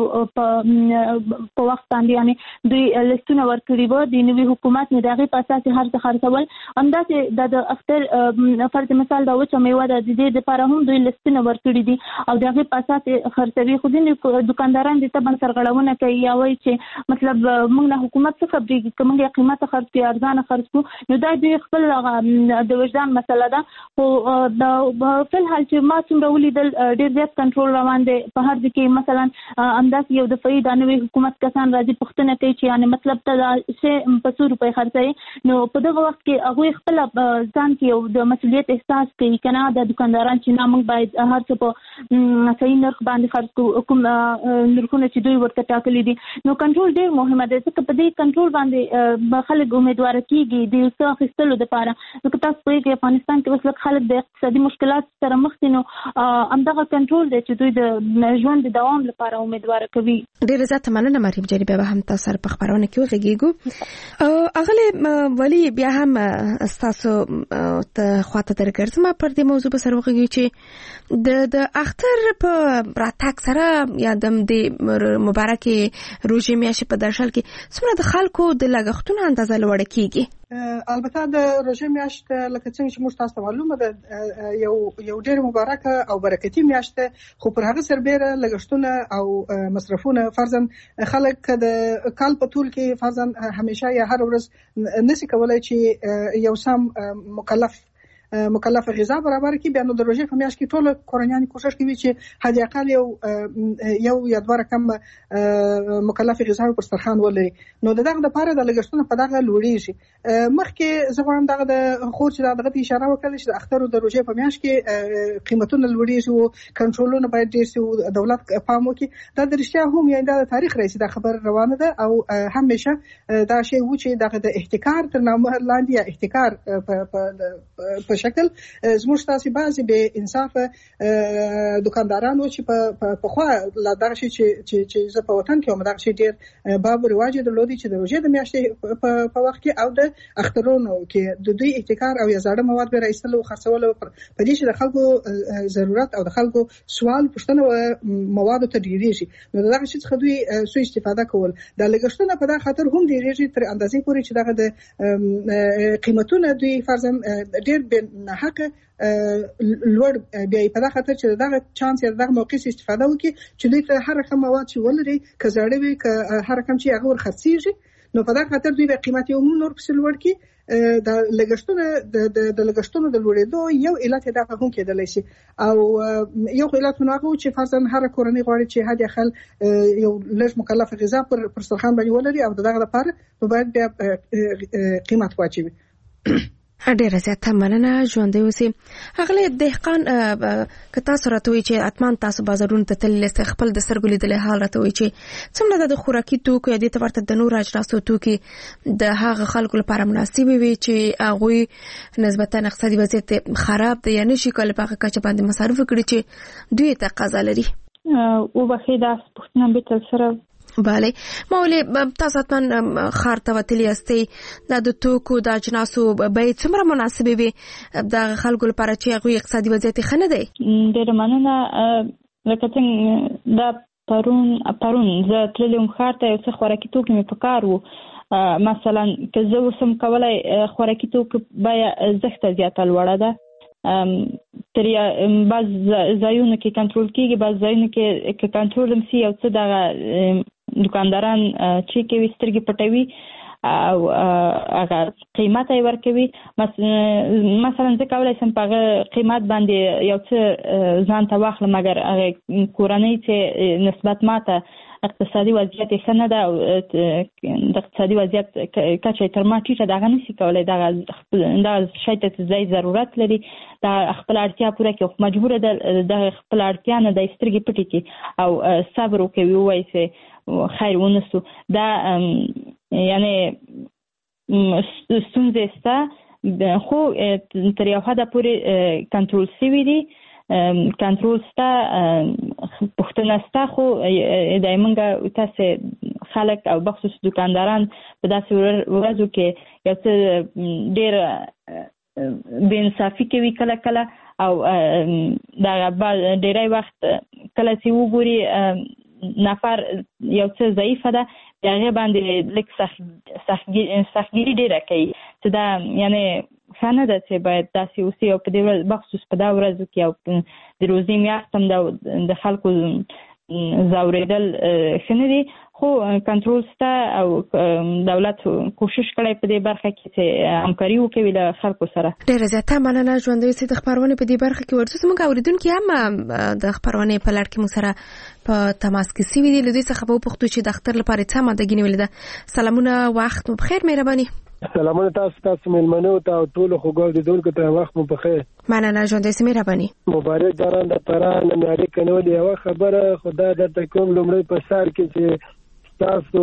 Speaker 9: په وخت باندې. یعنې دوی لیستونه ورکړي وه د نوي حکومت، نو د هغې په اساس یې هر څه خرڅول. همداسې دا د اختر فرض مثال دا وچه میوه ده، د دې دپاره هم دوی لیستونه ورکړي دي او د هغې په اساس یې خرڅوي. خو ځینې دکانداران دې طبعا سرغړونه کوي یا وایي چې مطلب موږ نه حکومت څه خبرېږي، که موږ یې قیمته خرڅ کړو ارزانه خرڅ کړو نو دا دوی خپل د وجدان مسله ده. خو فلحال چې ما څومره ولیدل ډېر زیات کنټرول روان دی په هر ځای کې. مثلا همداسې یو دفعي دا نوي حکومت کسان راځي پوښتنه کوي چې یعنې مطلب ته دا شی په 100 روپۍ خرڅوي، نو په دغه وخت کې هغوی خپله ځان کې یو د مسؤلیت احساس کوي که نه د دکانداران چې نه موږ باید هر څه په صحیح نرخ باندې خرڅ کړو، کوم نرخونه چې دوی ورته ټاکلي دي. نو کنټرول ډېر مهمه دی ځکه په دې کنټرول باندې خلک امیدواره کېږي د یو څه اخیستلو دپاره. ځکه تاسو پوهېږئ افغانستان کې اوس لږ خلک د اقتصادي مشکلات سره مخ دي، نو همدغه کنټرول دی چې دوی د ژوند د دوام لپاره امیدواره کوي.
Speaker 5: ډېره زیاته مننه مریم جانې. بیا به هم تاسو سره په خپرونه کې وغږېږو. اغلې ولي بیا هم ستاسو ته خواته درګرځم پر دې موضوع به سره وغږېږو چې د اختر په راتګ سره یا د مبارکې روژې میاشتې په درشل کې څومره د خلکو د لګښتونو اندازه لوړه کېږي؟
Speaker 11: البته د روژې میاشت لکه څنګه چې موږ تاسو ته معلومه ده یو ډېر مبارکه او برکتي میاشت ده، خو پر هغه سربېره لګښتونه او مصرفونه فرضاً خلک د کال په طول کې فرضاً همیشه یا هر ورځ نشي کولای چې یو سم مکلف مکلف غذا برابر کړي. بیا نو د روژې په میاشت کې ټول کورنیان کوشش کوي چې حد اقل یو یا دوه رقم مکلف غذا پر سترخوان ولري. نو دغه لپاره د لګښتونو په دغه لوړیږي. مخکې زه غواړم دغه د خور چې دغه اشاره وکړه چې د اخترو د روژې په میاشت کې قیمتونه لوړیږي او کنټرولونه باید ډیر شي او دولت پام وکړي. دا د رښتیا هم یعنی د تاریخ رئیس دا خبر روانه ده او همیشه دا شی و چې دغه د احتکار تر نامه لاندې یا احتکار په شکل زموږ تاسو بعضی به انصاف دکاندارانو چې په خوا لا دغه شی چې زه په وطن کې هم دغه شی ډیر باب رواج درلودي چې د روژې د میاشتې په وخت کې او د اخترونو کې د دوی احتکار او یا زاړه مواد به راایستل او خرڅول په دې چې د خلکو ضرورت او د خلکو سوال پوښتنه مواد ته ډیریږي. نو دغه شی څخه دوی سو استفاده کول د لګښتونو په دغه خاطر هم ډیریږي تر اندازې پورې چې دغه د قیمتونه دوی فرضاً ډیر نه حق لوړ بیا په دغه خاطر چې دغه چانس یا دغه موقع استفاده وکړي چې دوی ته هر رقم مواد چې ولري که زاړه وي که هر رقم چې هغه ور خرڅیږي نو په دغه خاطر دوی به قیمت یو نور پسې لوړ کړي. د لګښتونو د لوړېدو یو علت دا هم کېدلی شي او یو علت هغه چې فرضاً هر کورنۍ غواړي چې حد اقل یو لږ مکلف غذا پر سترخوان باندې ولري او دغه لپاره باید بیا قیمت واچوي.
Speaker 5: ډیره زیاته مننه ژوندۍ اوسئ. هغه دهقان که تاسو راته وایئ چې اتمان تاسو بازارونو ته تللی یاست خپل د سترګو لیدلی حال راته وایئ چې څومره د خوراکي توکو یا دې ته ورته د نورو اجناسو توکي د هغه خلکو لپاره مناسبې وي چې هغوی نسبتا اقتصادي وضعیت خراب دی یا نشي کولی په هغه کچه باندې مصارف وکړي چې دوی تقاضا لري.
Speaker 9: وبخښئ دا پوښتنه بیرته سره
Speaker 5: بله مولې تاسو اتمن ښار ته وتلي یاستئ د توکو د اجناسو بیې څومره مناسبې وي د خلکو لپاره چې هغوی اقتصادي وضعیت ښه نه دی؟
Speaker 9: ډېره مننه. لکه څنګه دا پرون زه تللی وم ښار ته یو څه خوراکي توکي مې په کار وو. مثلا که زه اوسم کولی خوراکي توکو بیه زښته زیاته لوړه ده. تر بعض ځایونو کې کنټرول کېږي بعض ځایونو کې که کنټرول هم سي یو څه دغه دکانداران چې کوي سترګې پټوي او هغه قیمت یې ورکوي. مثلا زه کولی شم په هغه قیمت باندې یو څه ځان ته واخلم مګر هغه کورنۍ چې نسبت ماته اقتصادي وضعیت ښه نه ده او د اقتصادي وضعیت کچه تر ما ټیټه ده هغه نشي کولی دغه شی ته ځای ضرورت لري دا خپل اړتیا پوره کړي خو مجبوره ده د خپل اړتیا نه د سترګې پټې کړي او صبر وکوي ووایي چې خیر ونسو. دا یعنی ستونزې شته خو تر یو حده پورې کنټرول شوي دي. کنټرول شته پوښتنه شته خو د موږ تاسې خلک او بخصوص دکانداران په داسې ورځو کې یو څه ډېر بې انصافي کوي کله کله او دغه ډېری وخت کله چې وګوري نفر یو څه ضعیفه ده د هغې باندې لږ سختګیري ډېره کوي چې دا یعنی ښه نه ده چې باید داسې اوسي او په دې بخصوص په دا ورځو کې او د روزې میاشت هم د خلکو ځورېدل ښه نه دي خو کنټرول شته او دولت کوشش کړی په دې برخه کې چې همکاري وکوي له خلکو سره.
Speaker 5: ډېره زیاته مننه ژوندۍ اوسئ. د خپرونې په دې برخه کې ورته زموږ اورېدونکي هم د خپرونې په لړ کې موږ سره په تماس کې سوي دي. له دوی څخه به وپوښتو چې د اختر لپاره څه آمادګي نیولې ده. سلامونه وخت مو بخیر مهرباني.
Speaker 12: سلامونه تاسو مېلمنو ته او ټولو خوږو لیدونکو ته وخت مو بخیر.
Speaker 5: مننه ژوندۍ اوسئ مهرباني.
Speaker 12: مبارک باران د پران معیاري کنول یو خبره خدای درته کوم لومړی په سر کې چې تاسو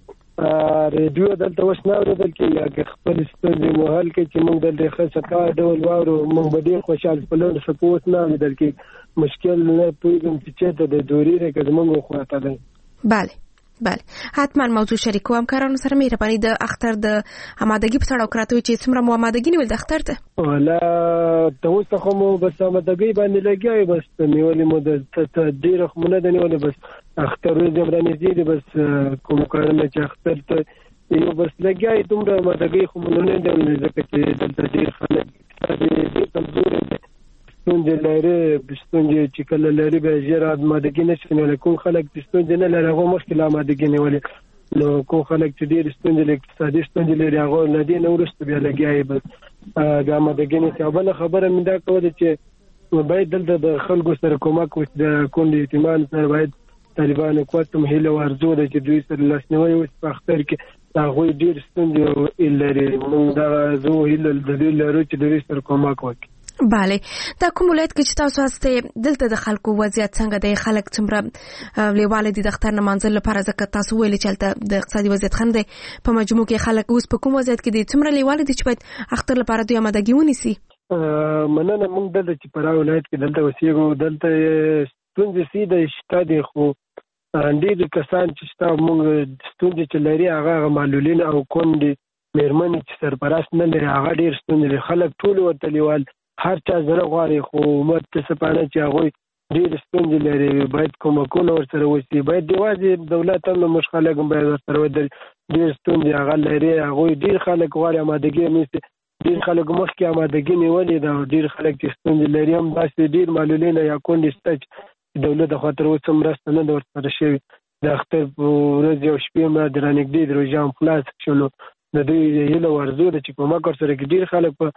Speaker 12: ریډیو دلته اوس نه اورېدل کېږي خپل ستونزې مو حل کړئ چې موږ دلته ښه څه ډول واورو موږ به ډېر خوشحال په لوړ سپوت نه اورېدل کېږي مشکل نه پوهېږم چې چېرته د دوري دی که زموږ خواته دی.
Speaker 5: بله حتما موضوع شریکو همکارانو سره مهرباني. د اختر د آمادګي په اړه وکړه چې څومره مو آمادګي نیول د اختر ته؟
Speaker 12: ولا ته اوس خو مو بس آمادګي باندې لګیا بس نیولې مو د ډېر خو نه ده نیولې بس اختر ورځې رانږدې دي بس کوم کارونه چې اختر ته یو بس لګیا دومره آمادګي خو مو نه ده ځکه چې دلته ډېر خلک ډېر کمزوري دي ستونزې لري ستونزې چې کله لري به ژر آمادګي نشي نیولی. کوم خلک چې ستونزې نه لري هغه مخکې له آمادګي نیولې نو کوم خلک چې ډېر ستونزې لري اقتصادي ستونزې لري هغه له دې نه وروسته بیا لګیا یې بس د آمادګۍ نیسي. او بله خبره مې دا کوله چې باید دلته د خلکو سره کومک وشي، د کونډې یتیمانو سره باید طالبان حکومت هم هیله ورزو ده چې دوی سره لاسنیوی وشي په اختر کې. د هغوی ډېر ستونزې لري، موږ دغه زه هیله د دوی لرو چې دوی سره کومک وکړي.
Speaker 5: بله، دا کوم ولایت کې چې تاسو هستئ دلته د خلکو وضعیت څنګه دی؟ خلک څومره لیواله دي د اختر نمانځلو لپاره؟ ځکه تاسو ویلي چې هلته د اقتصادي وضعیت ښه نه دی په مجموع کې. خلک اوس په کوم وضعیت کې دي؟ څومره لیواله دي چې باید اختر لپاره دوی آمادګي ونیسي؟
Speaker 12: مننه. موږ دلته چې فراه ولایت کې دلته اوسېږو، دلته ستونزې سیده شته دي، خو ډېر کسان چې شته موږ ستونزې چې لري هغه معلولین او کونډې مېرمنې چې سرپرست نه لري هغه ډېر ستونزې لري. خلک ټول ورته لیوال، هر چا زړه غواړي، خو عمر ته سپانه چې هغوی ډېر ستونزې لري. باید کومکونه ورسره وشي، باید یوازې دولت هم زموږ خلک هم باید ورسره ودرېږي. ډېر ستونزې هغه لري، هغوی ډېر خلک غواړي آمادګي نیسي. ډېر خلک مخکې آمادګي نیولې ده او ډېر خلک چې ستونزې لري هم داسې ډېر معلولین یا کونډې شته چې دولت د خاطر اوس هم مرسته نه ده ورسره شوې. د اختر په ورځ یو شپې مې د رانږدې د روژه هم خلاص شولو. د دوی هیله ورزو ده چې کومک ورسره کړي. ډېر خلک په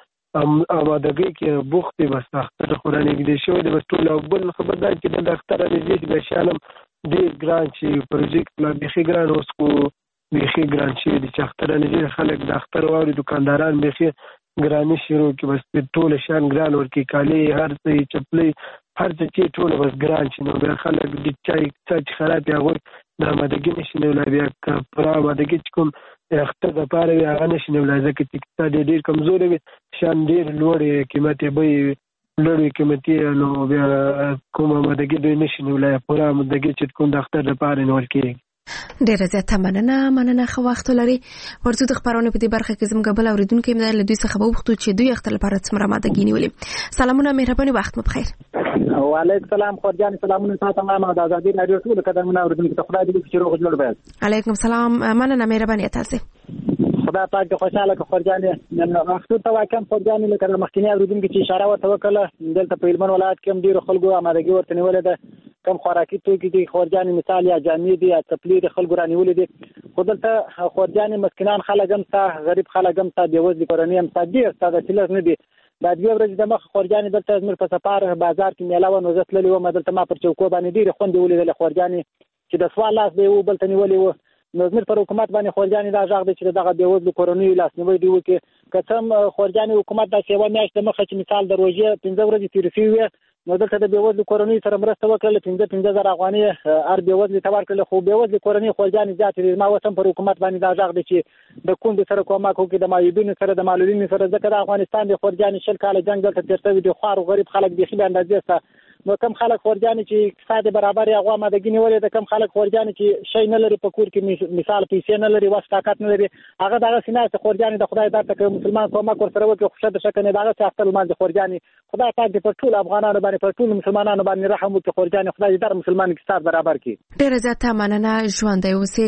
Speaker 12: آمادګۍ کې بوخت دي، بس اختر خو رانږدې شوی دی بس ټول. او بل خبر دا چې د اختر رانږدې شي بیا شیان هم ډېر ګران شي. پروژې کې بیخي ګران، اوس خو بیخي ګران شوي دي چې اختر رانږدې خلک د اختر واوري، دکانداران بیخي ګراني شروع کړي، بس ټول شیان ګران ورکړي، کالي هر څه چپلۍ هر څه چې ټول بس ګران شي. نو بیا خلک د چای چې خراب وي هغوی د آمادګي نشي نیولی. بیا که پوره آمادګي چې کوم اختر دپاره وي هغه نشي نیولی، ځکه چې اقتصاد یې ډېر کمزوری وي، شیان ډېر لوړې قیمتي بیې وي، لوړې قیمتي. نو بیا کوم آمادګي دوی نشي نیولی، پوره آمادګي چې کوم د اختر دپاره نیول کېږي.
Speaker 5: ډیره زیاته مننه. ښه وخت ولرئ. ورځو د خبرونو په دې برخه کې زموږ بل اوریدونکي مې له دوی څخه وغوښتل چې دوی اختر لپاره څومره آمادګي نیولې. سلامونه، مهرباني، وخت مو بخیر.
Speaker 13: وعلیکم السلام خورجان، سلامونه تاسو ته. د آزادۍ رادیو ټول قدرمن اوریدونکو ته خدای دې چې روغ جوړ وي.
Speaker 5: علیکم السلام، مننه، مهرباني تاسو.
Speaker 13: خدای پاک دې خوشاله کړي خورجان. نن وختو ته واکم خورجان لکه د مخکینی اوریدونکو چې اشاره ورته وکړه، دلته په هلمند ولایت کې هم ډیرو خلکو آمادګي ورته نیولې ده. کم خوراکي توکي دي خورجان، مثال یا جامې دي یا چپلې د خلکو رانیولې دي. خو دلته خورجان مسکینان خلک هم شته، غریب خلک هم شته، بېوزلې کورنۍ هم شته، ډېر شته، داسې لږ نه دي. دا دوه ورځې د مخ خورجان دلته زموږ په سفر بازار کې میله وه، نو زه تللی وم. دلته ما پر چوکو باندې ډېرې خوندې ولیدلې خورجانې چې د سوال لاس به یې و بل ته نیولې وه. نو زموږ پر حکومت باندې خورجانې دا غږ دی چې دغه بېوزلو کورنیو لاسنیوی دې وکړي. که څه هم خورجانې حکومت داسې یوه میاشت دمخه چې مثال د روژې 15 ورځې تېرې شوې وې، نو دلته د بېوزلو کورنیو سره مرسته وکړله، 15,000 افغانۍ هر بېوزلي ته ورکړله. خو بېوزلې کورنۍ خورجانې زیاتې دي. زما اوس هم پر حکومت باندې دا غږ دی چې د کونډو سره کومک وکړي، د معیوبینو سره، د معلولینو سره، ځکه د افغانستان د خورجانې 20 کاله جنګ دلته تېر شوی دی. خوار او غریب خلک بیخي بې اندازې شته. نو کم خلک خورجانې چې اقتصاد برابر یې هغوی آمادګي نیولې ده، کم خلک خورجانې چې شی نه لري په کور کې، مثال پیسې نه لري، وس طاقت نه لري، هغه دغسې ناست خورجانې د خدای در ته کوي مسلمان کومک ورسره وکړي. خو ښه د شکه نه دغسې اختر لمانځي خورجانې. خدای پاک دې پر ټولو افغانانو باندې، پر ټولو مسلمانانو باندې رحم وکړي خورجانې. خدای دې در مسلمان اقتصاد برابر کړي.
Speaker 5: ډېره زیاته مننه، ژوندی اوسئ.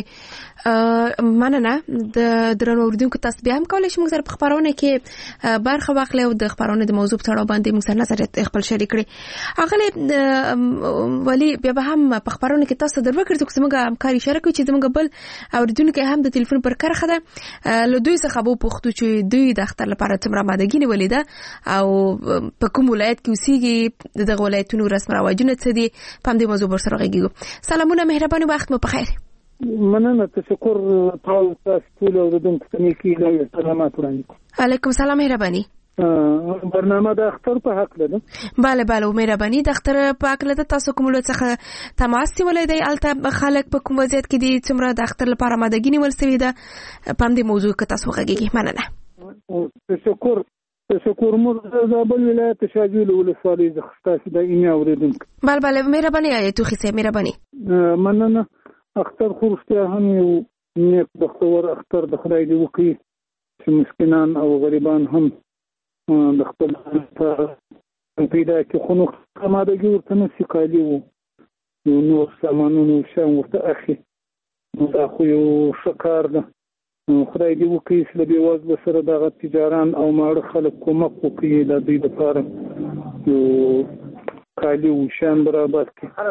Speaker 5: مننه. د درنو اوریدونکو تاسو بیا هم کولی شئ موږ سره په خپرونه کې برخه واخلئ او د خپرونې د موضوع په تړاو باندې موږ سره نظریات خپل شریک کړئ. اغلې ولی بیا به هم په خبرونه کې تاسو درو کړو چې موږ همکاري شریک چې موږ بل اوریدونکو هم د ټلیفون پر کرخه ده له دوی څخه وو پوښتو چې دوی د اختر لپاره څومره آمادګي نیولې ده او په کوم ولایت کې اوسېږي، دغه ولایتونو رسم رواجونه څه دي، په دې موضوع سره غږیږو. سلامونه، مهرباني، وخت مو بخیر.
Speaker 14: مننه، تشکر تاسو ټول اوریدونکو ته نیکی سلامات وړاندې.
Speaker 5: علیکم السلام، مهرباني.
Speaker 14: برنامه د اختر په حق ده.
Speaker 5: بله مهرباني. د اختر په حق له تاسو کوم له څخه تماس نیولای دی؟ الته خلک په کوم وضعیت کې دي، څومره د اختر لپاره آمادګي نیول شوې ده؟ په دې موضوع کې تاسو غږیږئ. مننه.
Speaker 14: تشکر. موږ د بل ولایت شاجویل ولسوالۍ د خستاسي د ایمه اوریدونکو.
Speaker 5: بله مهرباني، توخي سي مهرباني.
Speaker 14: مننه. اختر خو رښتیا هم یو نیک بختور اختر د خدای دې وکړي چې مسکینان او غریبان هم د خپل پیدا کې خونو آمادګي ورته نشي کالي وو، یو نور سامانونو شیان ورته اخلي. نو دا خو یو ښه کار ده. خدای دې وکړي چې د بېوزلو سره دغه تجاران او ماړه خلک کومک وکړي د دوی لپاره یو عالی وشان برابر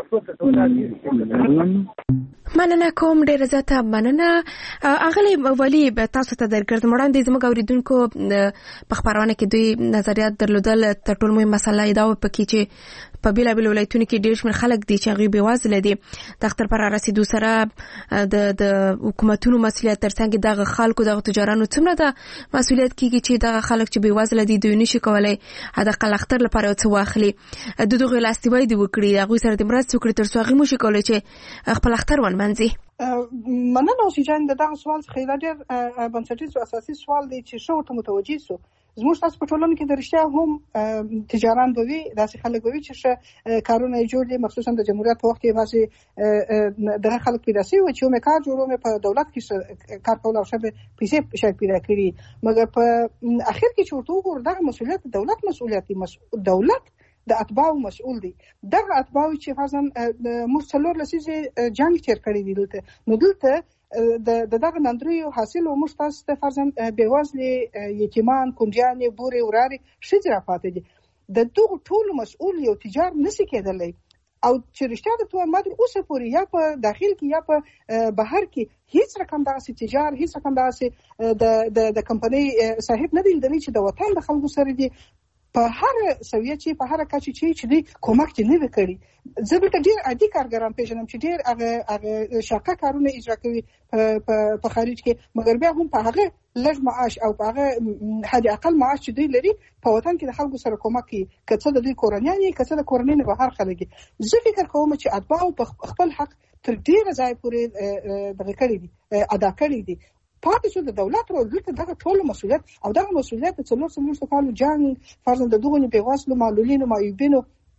Speaker 5: مننه کوم ډیره زیاته مننه اغلی ولی تاسو ته درګرځم وړاندې زموږ اوریدونکو په خبرونه کې دوی نظریات درلودل تر ټولو مهمه مسله دا و پکې چې په بیلابیل ولایتونو کې ډیر شمېر خلک دي چې هغوی بېوزله دي د اختر پر رسیدو سره د حکومتونو مسؤلیت ترڅنګ دغه خلکو دغه تجارانو څومره د مسؤلیت کېږي چې دغه خلک چې بېوزله دي دوی نشي کولی حداقل اختر لپاره یو څه واخلي د دغوی لاستیوی دې وکړي هغوی سره دې مرستې وکړي تر څو هغوی موشي کولی چې خپل اختر ونمانځي.
Speaker 11: مننه اوسې جان دغه سوال څخه دا ډېر بنسټیز او اساسي سوال دی چې ښه ورته متوجه سو. زموږ تاسو په ټولنه کې د رښتیا هم تجاران به وي داسې خلک به وي چې ښه کارونه یې جوړ دي مخصوصا د جمهوریت په وخت کې بعضې دغه خلک پیدا شوي وو چې یو مې کار جوړ مې په دولت کې کار کول او ښه پیسې شاید پیدا کړي مګر په اخر کې چې ورته وګورو دغه مسؤلیت د دولت مسؤلیت دی. دولت د اتباعو مسؤل دی. دغه اتباعو چې فرضاً موږ څلور لسیزې جنګ تیر کړی دی دلته نو دلته د دغه نندریو حاصل او موږ تاسو ته فرضاً بېوزلې یتیمان کونډیانې بورې ورارې ښځې راپاتې دي د دغو ټولو مسؤل یو تجار نشي کېدلی او چې رښتیا درته وایم ما تر اوسه پورې یا په داخل کې یا په بهر کې هیڅ رقم دغسې تجار هیڅ رقم دغسې د کمپنۍ صاحب نه دی لیدلی چې د وطن د خلکو سره دي په هر سویه چې په هر کچه چې دی کومک دې نه وکړي. زه دلته ډېر عادي کارګران پیژنم چې ډېر هغه شاقه کارونه اجرا کوي په خارج کې مګر بیا هم په هغه لږ معاش او په هغه حد اقل معاش چې دوی لري په وطن کې د خلکو سره کومک کوي که څه د دوی کورنیان یې که څه د کورنۍ نه بهر خلک دي. زه فکر کوم چې اتباعو په خپل حق تر ډېره ځایه پورې دغه کړي دي ادا کړي دي. پاتې شو د دولت رول دلته دغه ټول مسؤلیت او دغه مسؤلیت د 4 کالو جنګ فرضاً د دغو بېوزلو معلولینو معیوبینو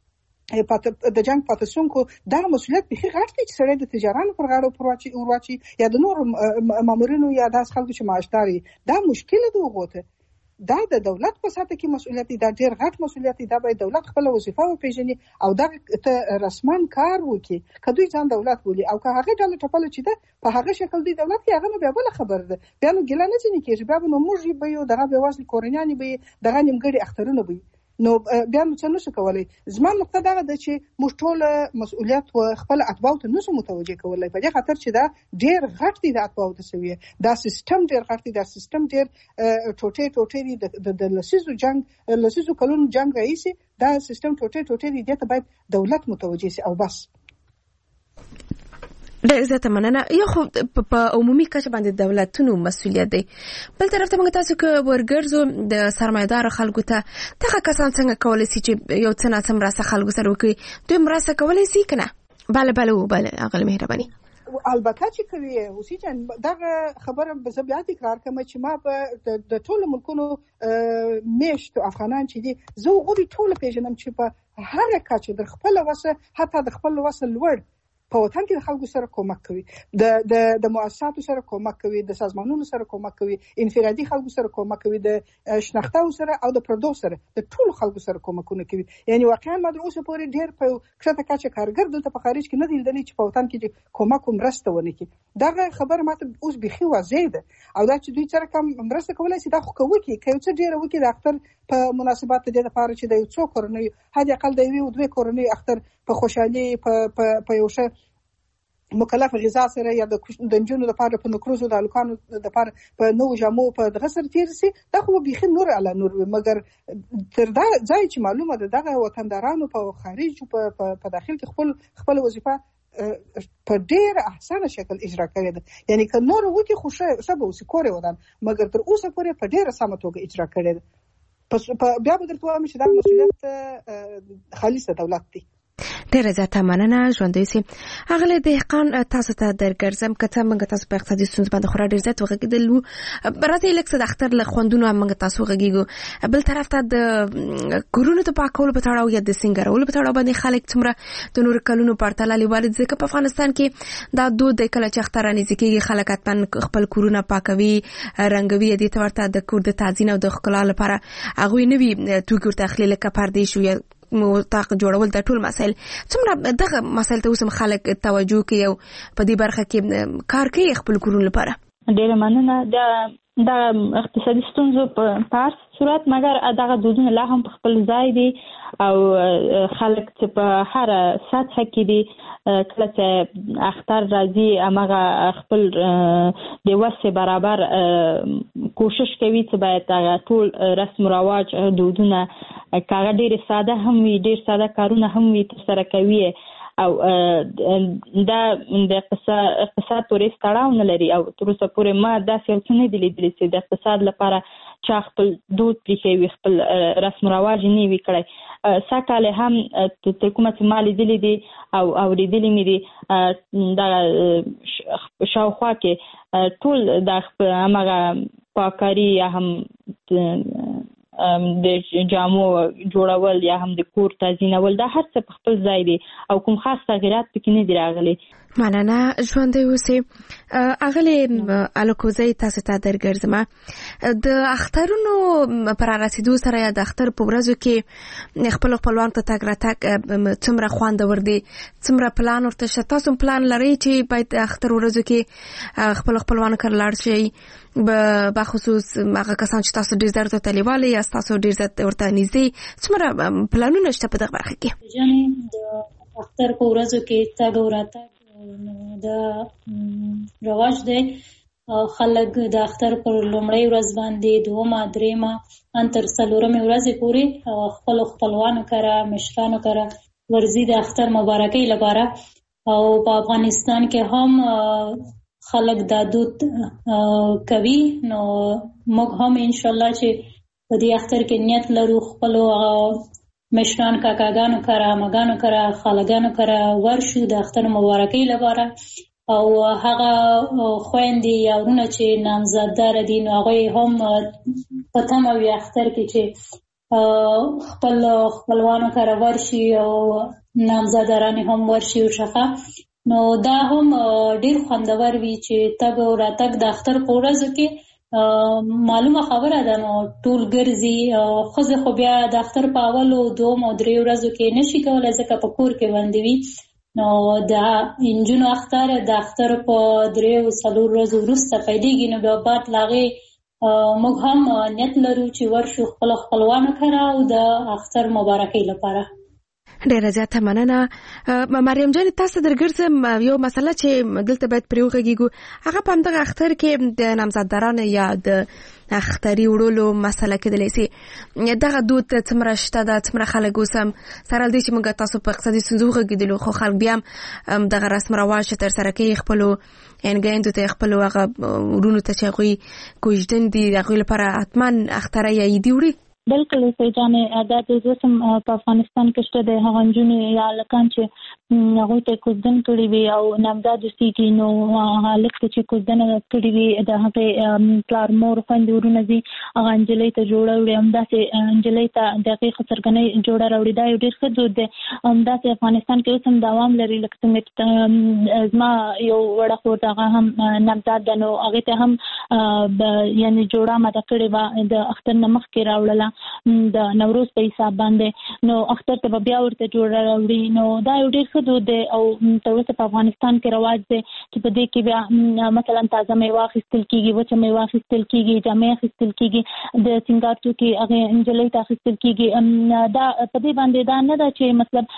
Speaker 11: د جنګ پاتې شونکو دغه مسؤلیت بېخي غټ دی چې سړی د تجارانو پر غاړه ورواچي یا د نورو مامورینو یا داسې خلکو چې معاشدار وي دا مشکله ده هغو ته. دا د دولت په سطح کې مسؤلیت دی دا ډېر غټ مسؤلیت دی دا باید دولت خپله وظیفه وپېژني او دغه ته رسما کار وکړي که دوی ځان دولت بولي او که هغه ډله ټپله چې ده په هغه شکل دوی دولت کې هغه نو بیا بله خبره ده بیا نو ګیله نه ځینې کېږي بیا به نو موږ به یو دغه بېوزلې کورنیانې به یې دغه نیمګړي اخترونه به نو بیا نو څه نشو کولی. زما نقطه دغه ده چې موږ ټوله مسؤلیت و خپل اتباعو ته نشو متوجه کولی په دې خاطر چې دا ډېر غټ دی د اتباعو د سویې دا سیستم ډېر غټ دی دا سیستم ډېر ټوټې دی د لسیزو کلونو جنګ راهیسې دا سیستم ټوټې دی دې ته باید دولت متوجه سي او بس.
Speaker 5: ډېر زیاته مننه. یو خو په عمومي کچه باندې دولتونو مسؤلیت دی بل طرف ته موږ تاسو که ورګرځو د سرمایه‌دار خلکو ته دغه کسان څنګه کولی سي چې یو څه ناڅه مرسته خلکو سره وکړي دوی مرسته کولی سي که نه؟ بله اغلې مهرباني
Speaker 11: البته چې کوي اوسې جان دغه خبره زه بیا تکرار کوم چې ما په د ټولو ملکونو میشتو افغانان چې دي زه هغوی ټوله پیژنم چې په هره کچه د خپله وسه حتی د خپل وسه لوړ په وطن کې د خلکو سره کومک کوي د مؤسساتو سره کومک کوي د سازمانونو سره کومک کوي انفرادي خلکو سره کومک کوي د شناختو سره او د پردو سره د ټولو خلکو سره کومکونه کوي. یعنی واقعا ما در اوسه پورې ډېر په کښته کچه کارګر دلته په خارج کې نه دی لیدلی چې په وطن کې کومک او مرسته ونه کړي. دغه خبره ماته اوس بیخي واضح ده او دا چې دوی سره کم مرسته کولی شي دا خو که وکړي که یو څه ډېره وکړي د اختر په مناسبات د دې لپاره چې د یو څو کورنیو حد اقل د یوې او دوې کورنیو اختر په خوشحالي په یو ښه مکلف غذا سره یا د نجونو لپاره په نکروزو د هلکانو لپاره په نوو جامو په دغه سره تېر شي دا خو بیخي نور علی نور وي مګر تر دا ځای چې معلومه ده دغه وطندارانو په خارج په داخل کې خپل وظیفه په ډېر احسانه شکل اجرا کړې ده. یعنی که نور وکړي خو ښه به اوسې کور یې ودان مګر تر اوسه پورې په ډېره سمه توګه اجرا کړې ده. بیا به درته وایم چې دا مسؤلیت خالص د دولت دی.
Speaker 5: ډېره زیاته مننه ژوندی اوسئ. اغلی دهقان تاسو ته درګرځم که څه موږ تاسو په اقتصادي ستونزو باندې خورا ډېر زیات وغږېدل وو راځئ لږ څه د اختر له خوندونو موږ تاسو وغږېږو بل طرف ته د کورونو د پاکولو په تړاو یا د سینګارولو په تړاو باندې خلک څومره د نورو کلونو په پرتله لیوالي ځکه په افغانستان کې دا دود دی کله چې اختر رانږدې کېږي خلک حتما خپل کورونه پاکوي رنګوي دې ته ورته د کور د تعظیم او د ښکلا لپاره هغوی نوي توکي ورته اخلي لکه پردې شو یا مطاق جوړول د ټول مسایل څومره دغه مسایل ته اوس هم خلک توجه کوي او په دې برخه کې کار کوي خپل کورونو لپاره.
Speaker 9: ډېره مننه. دا د اقتصادي ستونزو په هر صورت مګر دغه دودونه لا هم په خپل ځای دي او خلک چې په هر سطح کې دي کله چې اختر راځي هغه خپل د وسه برابر کوشش کوي چې باید هغه ټول رسم رواج دودونه کاغه ډیر ساده هم وي ډیر ساده کارونه هم وي ترسره کوي او دا د اقتصاد پورې تړاو نه لري او تر اوسه پورې ما داسې یو څه نه دي لیدلي چې د اقتصاد لپاره چا خپل دود پرېښی وي خپل رسم رواج نه وي کړی سږکال هم کومه چې ما لیدلي دي او اورېدلي مې دي دغه شاوخوا کې ټول د همغه پاککاري یا هم د جامو جوړول یا هم د کور تزیینول دا هر څه په خپل ځای دي او کوم خاص تغیرات پکې نه دي راغلي.
Speaker 5: مننه ژوندۍ اوسې. اغلې الکوزۍ تاسو ته درګرځم د اخترونو پر رسیدو سره یا د اختر په ورځو کې خپل خپلوان ته تګ راتګ څومره خوندور دي څومره پلان ورته شته تاسو پلان لرئ چې باید اختر ورځو کې خپل خپلوان کر لاړ شئ به خصوص هغه کسان چې تاسو ډیر زیات تلیواله یا تاسو ډیر زیات ورته نږدې څومره پلانونه شته په دغه برخه کې؟
Speaker 10: جنې د اختر په ورځو کې تګ ورته د رواج دی خلک د اختر پر لومړۍ ورځ باندې دومه درېمه ان تر څلورمې ورځې پورې خپل خپلوانو کره مشرانو کره ورځي د اختر مبارکۍ لپاره او په افغانستان کې هم خلک دا دود کوي نو موږ هم ان شاء الله چې په دې اختر کې نیت لرو خپل مشران کاکاګانو کره مګانو کره خالګانو کره ورشو د اختر مبارکۍ لپاره او هغه خويندې یا ورونه چې نامزاددار دي نو هغه هم په تمه وي اختر کې چې خپل خپلوانو کره ورشي او نامزاداران هم ورشي او شخه نو دا هم ډیر خوندور وي چې تګ او راتګ د اختر په ورځو کې معلومه خبره ده نو ټول ګرځي خو خو بیا د اختر په اولو دوم او درې ورځو کې نشي کولای ځکه په کور کې باندې وي نو د انجونو اختر د اختر په درې او څلور ورځو وروسته پیلېږي نو بیا بعد لاغې موږ هم نیت لرو چې ورشو خپل خپلوانو کره او د اختر مبارکۍ لپاره.
Speaker 5: ډیره زیاته مننه. مریم جان تاسو درګرځم یو مسله چې دلته باید پرې وغږیږو هغه په همدغه اختر کې د نامزاددارانو یا د اختري وړلو مسله کېدلی سي دغه دود څومره شته ده څومره خلک اوس هم سره دې چې موږ تاسو په اقتصادي ستونزو وغږېدلو خو خلک بیا هم دغه رسم رواج ترسره کوي خپلو انګاینډو ته خپلو هغه وروڼو ته چې هغوی کوژدن دي د هغوی لپاره حتما اختره یا عیدي وړي.
Speaker 9: بالکل صحیح جانې دا د زسم په افغانستان کې شته د هغه نجونې یا هلکان چې هغوی ته کوزدن کړي وي او نامزاد اوسېږي نو هلک ته چې کوزدنه کړي وي د هغې پلار مور خویندې ورونه ځي هغه نجلۍ ته جوړه وړي همداسې نجلۍ ته د هغې خسرګنۍ جوړه راوړي دا یو ډېر ښه دود دی همداسې افغانستان کې اوس هم دوام لري لکه څنګه زما یو وړه خور هغه هم نامزاد ده نو هغې ته هم یعنې جوړه ماته کړې وه د اختر نه مخکې راوړله د نوروز په حساب باندې نو اختر ته بیا ورته جوړه راوړي نو دا یو ډېر ښه دود دی او تر اوسه په افغانستان کې رواج دی چې په دې کې بیا مثلا تازه میوه اخیستل کېږي وچه میوه اخیستل کېږي جامې اخیستل کېږي د سینګار توکي هغې نجلۍ ته اخیستل کېږي دا په دې باندې دا نه ده چې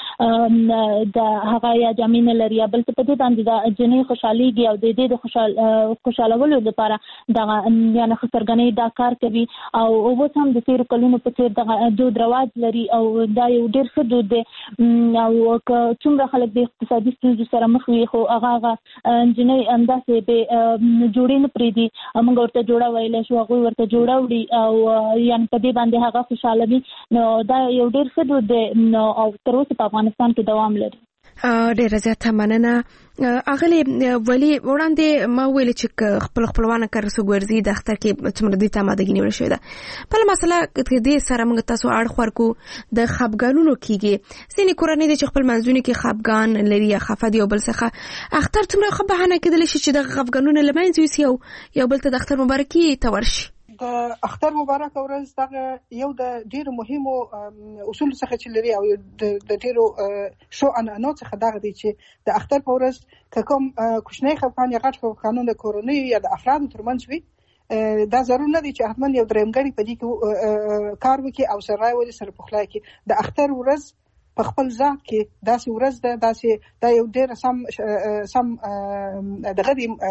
Speaker 9: مطلب د هغه یا جامې نه لري بلکې په دې باندې د جنۍ خوشحالېږي او د دې د خوشحالولو لپاره دغه یعنې خسرګنۍ دا کار کوي او اوس هم د تېرو کلونو په څېر دغه دود رواج لري او دا یو ډېر ښه دود دی او که څومره خلک د اقتصادي ستونزو سره مخ وي خو هغه نجلۍ همداسې بې جوړې نه پرېږدي موږ ورته جوړه ویلی شو هغوی ورته جوړه وړي او یعنې په دې باندې هغه خوشحاله وي نو دا یو ډېر ښه دود دی او تر اوسه په افغانستان کې دوام لري.
Speaker 5: ډیره زیاته مننه. اغلی ولی وړاندې ما ویل چې خپل خپلوان کار سو ګرځي د اختر کې څومره دي تمادګی نیول شوی ده بل مسله دې سره موږ تاسو اړ خورکو د خپګانونو کیږي ځینې کورنۍ د خپل منځونو کې خپګان لري یا خفه دي او بل څه اختر څومره خو بهانه کېدل شي چې د خپګانونو لمنځ یوسي یو بل ته د اختر مبارکي ته ورشي.
Speaker 11: د اختر مبارک ورځ دغه یو د ډیرو مهمو اصول څخه چې لري او د ډیرو شو انانو څخه دغه دی چې د اختر په ورځ کوم کوچنی خپګان یا غټ خپګانونه د کورنۍ یا د افرادو ترمنځ وي دا ضرور نه دی چې حتما یو درېمګړی په دې کې کار وکړي او سره ولې سره پخلای کې د اختر ورځ په خپل ذات کې داسې ورځ ده داسې دا یو ډېر سم دغه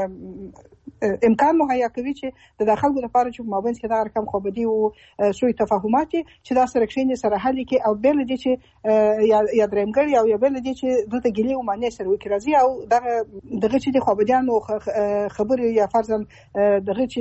Speaker 11: امکان مهیا کوي چې د خلکو لپاره چې مابین کې دا رقم خوبدي او سوء تفاهمات چې دا سره کښینې سره حل کې او بل دي چې یا درېمګړی او یا بل دي چې دته ګلې او معنی سره وکړي راځي او دغه چې د خوبديان او خبرې یا فرضاً دغه چې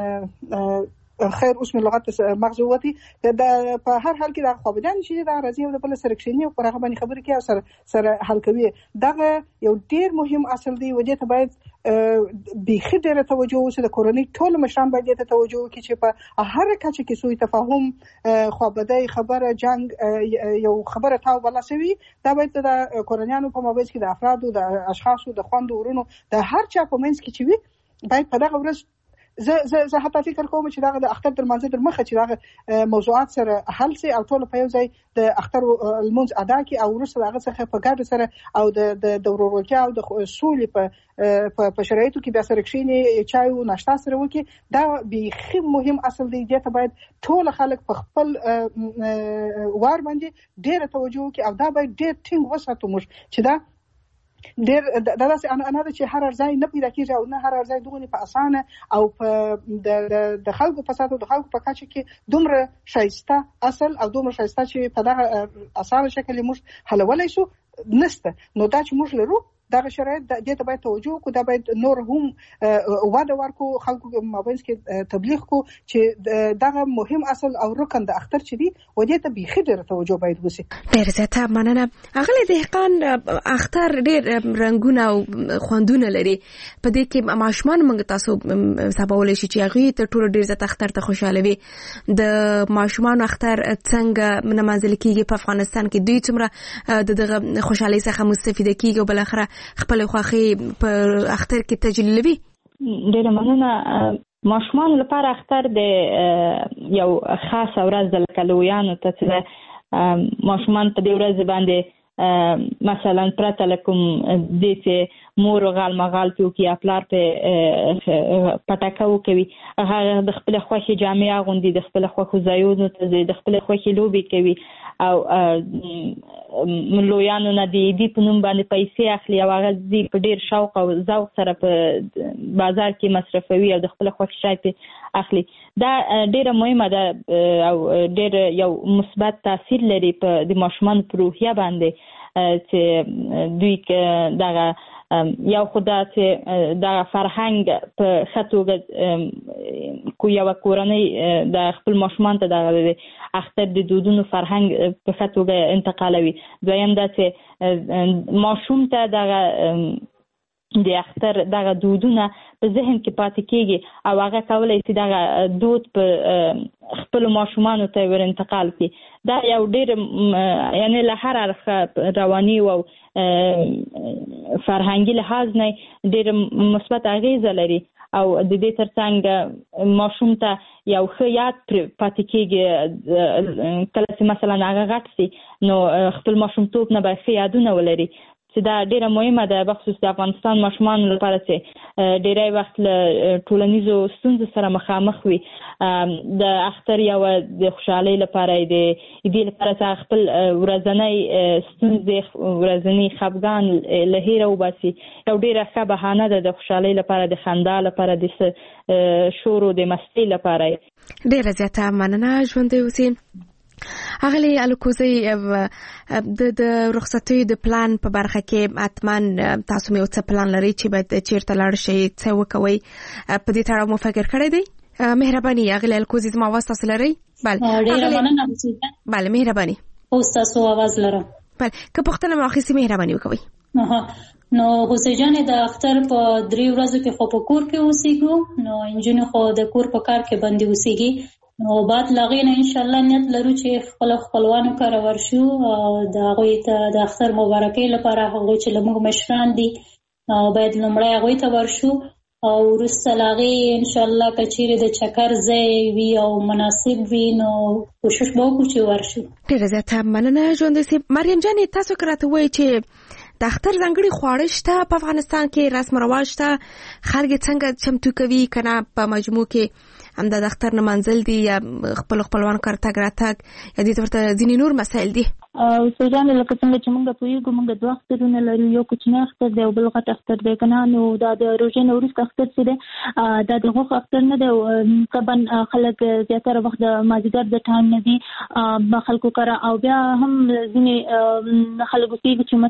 Speaker 11: خیر اوس مې لغت مغز وتی دا په هر حال کې دا خوبدان چې دا راځي او د بل سره کښینی او پر هغه باندې خبرې کوي او سره حل کوي دا یو ډیر مهم اصل دی وجه ته باید بيخي ډیره توجه وشي د کورنۍ ټول مشران باید ته توجه وکړي چې په هر کچه کې سوء تفاهم خوابدای خبره جنگ یو خبره تاو بلا شوی دا باید د کورنیانو په مابین کې د افرادو د اشخاصو د خوندو ورونو د هر چا په منځ کې چې وي باید په دغه ورځ زه حتی فکر کوم چې دا د اختر در منځ در مخه چې دا موضوعات سره حل سي او ټول په یو ځای د اختر المنځ ادا کی او وروسته هغه څخه په ګډه سره او د ورورولتیا او د سولې په شرایطو کې بیا سره کښینی چای او ناشتا سره وکي دا بيخي مهم اصل دی چې باید ټول خلک په خپل وار باندې ډېر توجه وکي او دا باید ډېر ټینګ وساتو موږ چې دا ډېر داسې انا چې هر ارزای نه پیدا کیږي او نه هر ارزای دغه په اسانه او په د خلکو په ساتو د خلکو په کچه کې دومره شایسته اصل او دومره شایسته چې په دغه اسانه شکل موږ حلولای شو نسته نو دا چې موږ لرو دا شرایط د دې ته باید توجه وکړو دا باید نور هم واده ورکو خلکو مابین کې تبلیغ کو چې دغه مهم اصل او رکن د اختر چې دی و دې ته بيخي ډېر توجه باید وشي
Speaker 5: ډېر زیاته مننه اغلی دهقان اختر ډېر رنگونه او خوندونه لري په دې کې ماشومان موږ تاسو سباول شي چې هغه ته ټول ډېر زیات اختر ته خوشاله وي د ماشومان اختر څنګه منځل کیږي په افغانستان کې دوی څومره دغه خوشحالي څخه مستفیده کیږي او بل اخره خپل خوخي په اختر کې تجربه
Speaker 9: ډېر مننه ماشومان لپاره اختر د یو خاص ورځ د کلویانو ته چې ماشومان په دې ورځ باندې مثلا پرته لکم دې چې مور غال مغال پیو کې خپلار په پټاکاو کوي هغه د خپل خوخي جامع غوندي د خپل خوخو زایونو ته د خپل خوخي لوبي کوي او ملویانو نه دی په نوم باندې پیسې اخلي او هغه دې په ډیر شوق او ذوق سره په بازار کې مصرفوي او د خپل خوښ شای په اخلي دا ډیره مهمه ده او ډیر یو مثبت تاثیر لري په د ماشومان په روحیه باندې چې دوی دغه یو خدای چې د فرهنګ په خطوګه کو یو کورنۍ د خپل ماشومان ته د اختر د دودونو فرهنګ په خطوګه انتقالوي دویم دا چې ماشوم ته د اختر دغه دودونه په ذهن کې پاتې کیږي او هغه کولای شي دغه دود په خپل ماشومان ته ور انتقال کړي دا یو ډېر یعنی له هر اړخه رواني او فرهنګي لحاظ نه ډېر مثبت اغیزه لري او د دې ترڅنګ ماشوم ته یو ښه یاد پاتې کیږي کله چې مثلا هغه غټ شي نو خپل ماشومتوب نه به ښه یادونه ولري چې دا ډیره مهمه ده بخصوص د افغانستان ماشومان لپاره چې ډیری وخت له ټولنیزو ستونزو سره مخامخ وي د اختر یو د خوشحالۍ لپاره د دې لپاره چې خپل ورځنی ستونزې ورځنی خفګان له هیره وباسي یو ډیره ښه بهانه ده د خوشحالۍ لپاره د خندا لپاره د شور او د مستۍ لپاره
Speaker 5: ډیره زیاته مننه ژوند اوسئ اغلی الکوزی د رخصتۍ د پلان په برخه کې اتمن تاسو مې څه پلان لري چې باید چیرته لاړ شئ څه وکوي په دې تړاو مو فکر کړی دی مهرباني اغلی الکوزی زما आवाज تاسو لري بله مهرباني
Speaker 10: اوس تاسو आवाज لرم
Speaker 5: بله که پښتنه ماخصي مهرباني وکوي
Speaker 10: نو حسین جان د اختر په 3 ورځو کې خو په کور کې اوسېګو نو انجن خو د کور په کار کې باندې اوسېږي نو بعد لغې نه ان شاء الله نیت لرو چې خپلوانو کار ورشو د هغه ته د اختر مبارکۍ لپاره هغه چې لمغ مشران دي باید لمړی هغه ته ورشو او وروسته لغې ان شاء الله کچېره د چکر ځای وي او مناسب وي نو کوشش وکړو چې ورشو
Speaker 5: ډېر زیاته مننه ژوند سي مریم جان تاسو کراته وای چې د اختر ځانګړي خواړه شته په افغانستان کې، رسم رواج شته، خلک څنګه چمتو کوي کنه په مجموع کې هم د اختر نه منزل دي یا خپلوان کار تګ راتګ یا دې ورته ځینې نور مسایل دي؟
Speaker 9: سوجان لکه څنګه چې موږ پوهیږو موږ دوه اخترونه لرو، یو کوچنی اختر دی او بل غټ اختر دی کنه. نو دا د روژې نه وروسته اختر چې دی دا د غوښې اختر نه دی، طبعا خلک زیاتره وخت د مازدیګر د ټایم نه دي خلکو کاره، او بیا هم ځینې خلک اوسېږي چې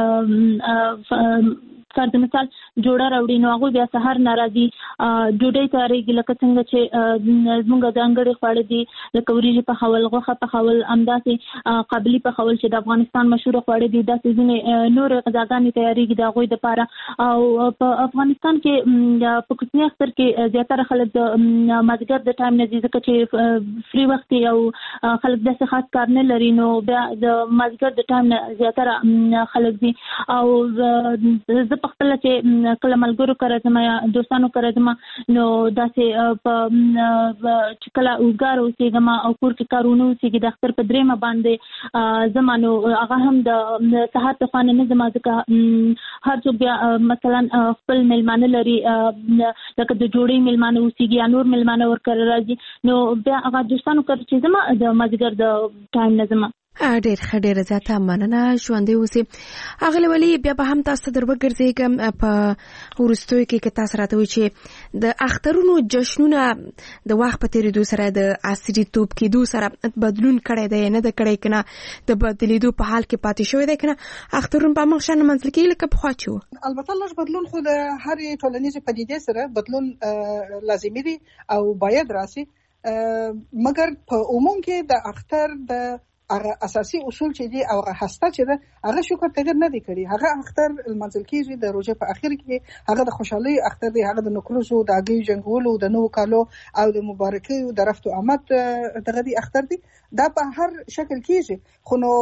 Speaker 9: مطلب فرض مثال جوړه راوړي، نو هغوی بیا سهار ناراضي ډوډۍ تیارېږي، لکه څنګه چې زموږ ځانګړي خواړه دي لکه وریجې پخول، غوښه پخول، همداسې قابلي پخول چې د افغانستان مشهوره خواړه دي، داسې ځینې نورې غذاګانې تیارېږي د هغوی دپاره. او په افغانستان کې په کوچني اختر کې زیاتره خلک د مازدیګر د ټایم نه دي، ځکه چې فری وخت او خلک داسې خاص کار نه لري، نو بیا د مازدیګر د ټایم نه زیاتره خلک دي. او زه خپل چې کله ملګرو کړه زما یا دوستانو کړه زما، نو داسې په چې کله وګار اوسېږم او کور کې کارونه اوسېږي د اختر په درېمه باندې زما، نو هغه هم د سهار ته خانه نه زما، ځکه هر څوک بیا مثلا خپل مېلمانه لري، لکه د جوړې مېلمانه اوسېږي یا نور مېلمانه ورکړه راځي، نو بیا هغه دوستانو کړه چې زما د مازدیګر د ټایم نه زما.
Speaker 5: ډېر ښه، ډېره زیاته مننه ژوندی اوسې. اغلې ولي بیا به هم تاسو در وګرځېږم په وروستیو کې تاسو راته وایي چې د اخترونو جشنونه د وخت په تېرېدو سره د عصري توب کېدو سره بدلون کړی دی نه ده کړی کنه، د بدلېدو په حال کې پاتې شوی دی کنه، اخترونه په همغه شان منځل کېږي لکه پخوا چې و؟
Speaker 11: البته لږ بدلون خو د هرې ټولنیزې پدیدې سره بدلون لازمي دی او باید راسي، مګر په عموم کې د اختر د هغه اساسي اصول چې دي او هغه هسته چې ده هغه شکر تغیر نه دی کړی. هغه اختر المنزل کېږي د روژې په اخر کې، هغه د خوشحالۍ اختر دی، هغه د نکروزو د هګیو جنګولو د نوو کالو او د مبارکیو د رفت و آمد دغه دی اختر دی. دا په هر شکل کېږي، خو نو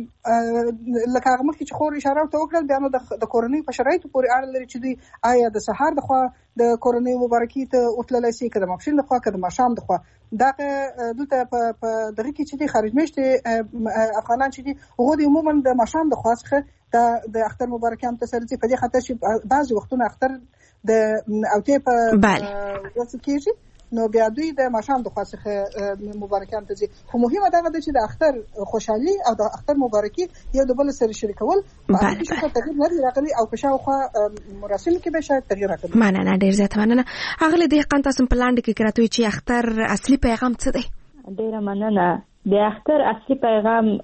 Speaker 11: لکه هغه مخکې چې خور اشاره ورته وکړل بیا نو د کورنۍ په شرایطو پورې اړه لري چې دوی آیا د سهار د خوا د کورنۍ مبارکي ته ورتللی شي، که د ماپښین د خوا، که د ماښام د خوا. دغه دلته په دغه کې چې دي خارج میشتې افغانان چې دي هغوی د عموما د ماښام د خوا څخه د اختر مبارکیان ته سره ځي، په دې خاطر چې بعضې وختونه اختر د اوتې په ورځ کېږي، نو بیا دوی د ماښام د خوا څخه مبارکیان ته ځي. خو مهمه دغه ده چې د اختر خوشحالي او د اختر مبارکي یو د بل سره شریکول په هغې شکل تغیر نه دی راغلی او په شاوخوا مراسمو کې به شاید تغیر راغلی.
Speaker 5: مننه، ډېر زیاته مننه. اغلې دهقان تاسو په لاندې کې راته وایي چې اختر اصلي پیغام څه دی؟
Speaker 9: ډېره مننه. د اختر اصلي پیغام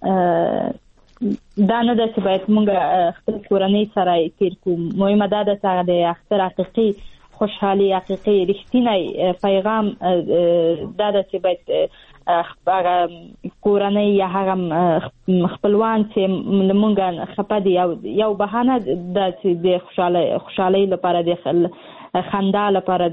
Speaker 9: دا نه ده چې باید موږ خپل کورنۍ سره تیر کړو، مهمه دا ده چې د اختر حقیقي خوشحالي، حقیقي رښتینی پیغام دا ده چې باید هغه کورنۍ یا هغه خپلوان چې لمونږ خپه دي یو بهانه ده چې د خوشحالۍ لپاره، د خندا لپاره،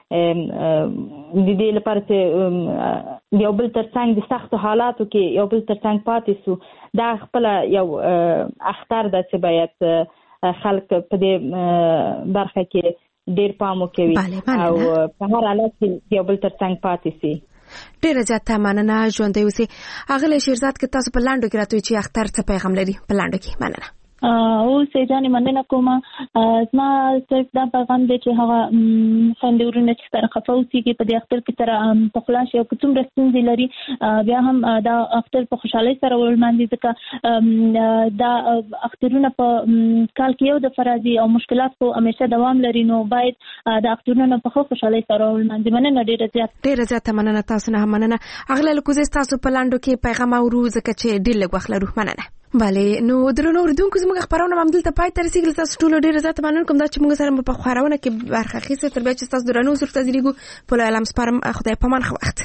Speaker 9: د دې لپاره چې یو بل ترڅنګ د سختو حالاتو کې یو بل ترڅنګ پاتې سو. دا خپله یو اختر ده چې باید خلک په دې برخه کې ډېر پام وکوي او په هر حالت کې یو بل ترڅنګ پاتې سي.
Speaker 5: ډېره زیاته مننه ژوندی اوسې. اغلې شیرزاد که تاسو په لاندو کې راته وایي چې اختر څه پیغام لري په لاندو کې؟ مننه.
Speaker 9: اوس جانې مننه کوم. زما صرف دا پیغام دی چې هغه خویندې ورونه چې سره خفه اوسېږي په دې اختر کې سره په خلاص یو که څومره ستونزې لري بیا هم دا اختر په خوشحالۍ سره ولمانځي، ځکه دا اخترونه په کال کې یو دفعه راځي او مشکلات خو همیشه دوام لري، نو باید دا اخترونه په ښه خوشحالۍ سره ولمانځي. مننه ډېره زیاته مننه. تاسو نه هم مننه. اغله لکوزې تاسو په لاندو کې پیغام اورو ځکه چې ډېر لږ وخت لرو. مننه. بله، نو درنو اورېدونکو زموږ خپرونه همدلته پای ته رسېږي. تاسو ټولو ډېره زیاته مننه کوم دا چې موږ سره په خپرونه کې برخه اخیستې. تر بیا چې ستاسو درنو حضور ته ځلیږو په لوی علم سپارم. خدای پامان، ښه وخت.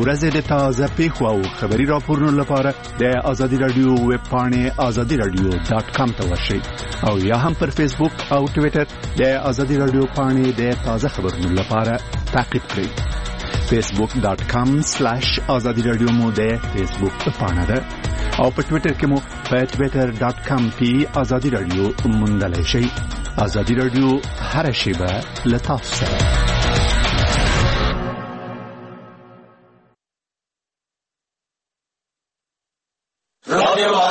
Speaker 2: ورځې د تازه پیښو او خبري راپورونو لپاره د آزادي رادیو ویب پاڼې azadiradio.com ته ورشئ او یا هم پر فیسبوک او ټوئیټر د آزادي رادیو پاڼې د تازه خبرونو لپاره تعقیب کړئ. facebook.com/azadiradio مو د فیسبوک پاڼه ده او په ټوئیټر کې مو په twitter.com/azadiradio موندلای شئ. آزادي رادیو هر شیبه له تاسو سره.
Speaker 15: Radio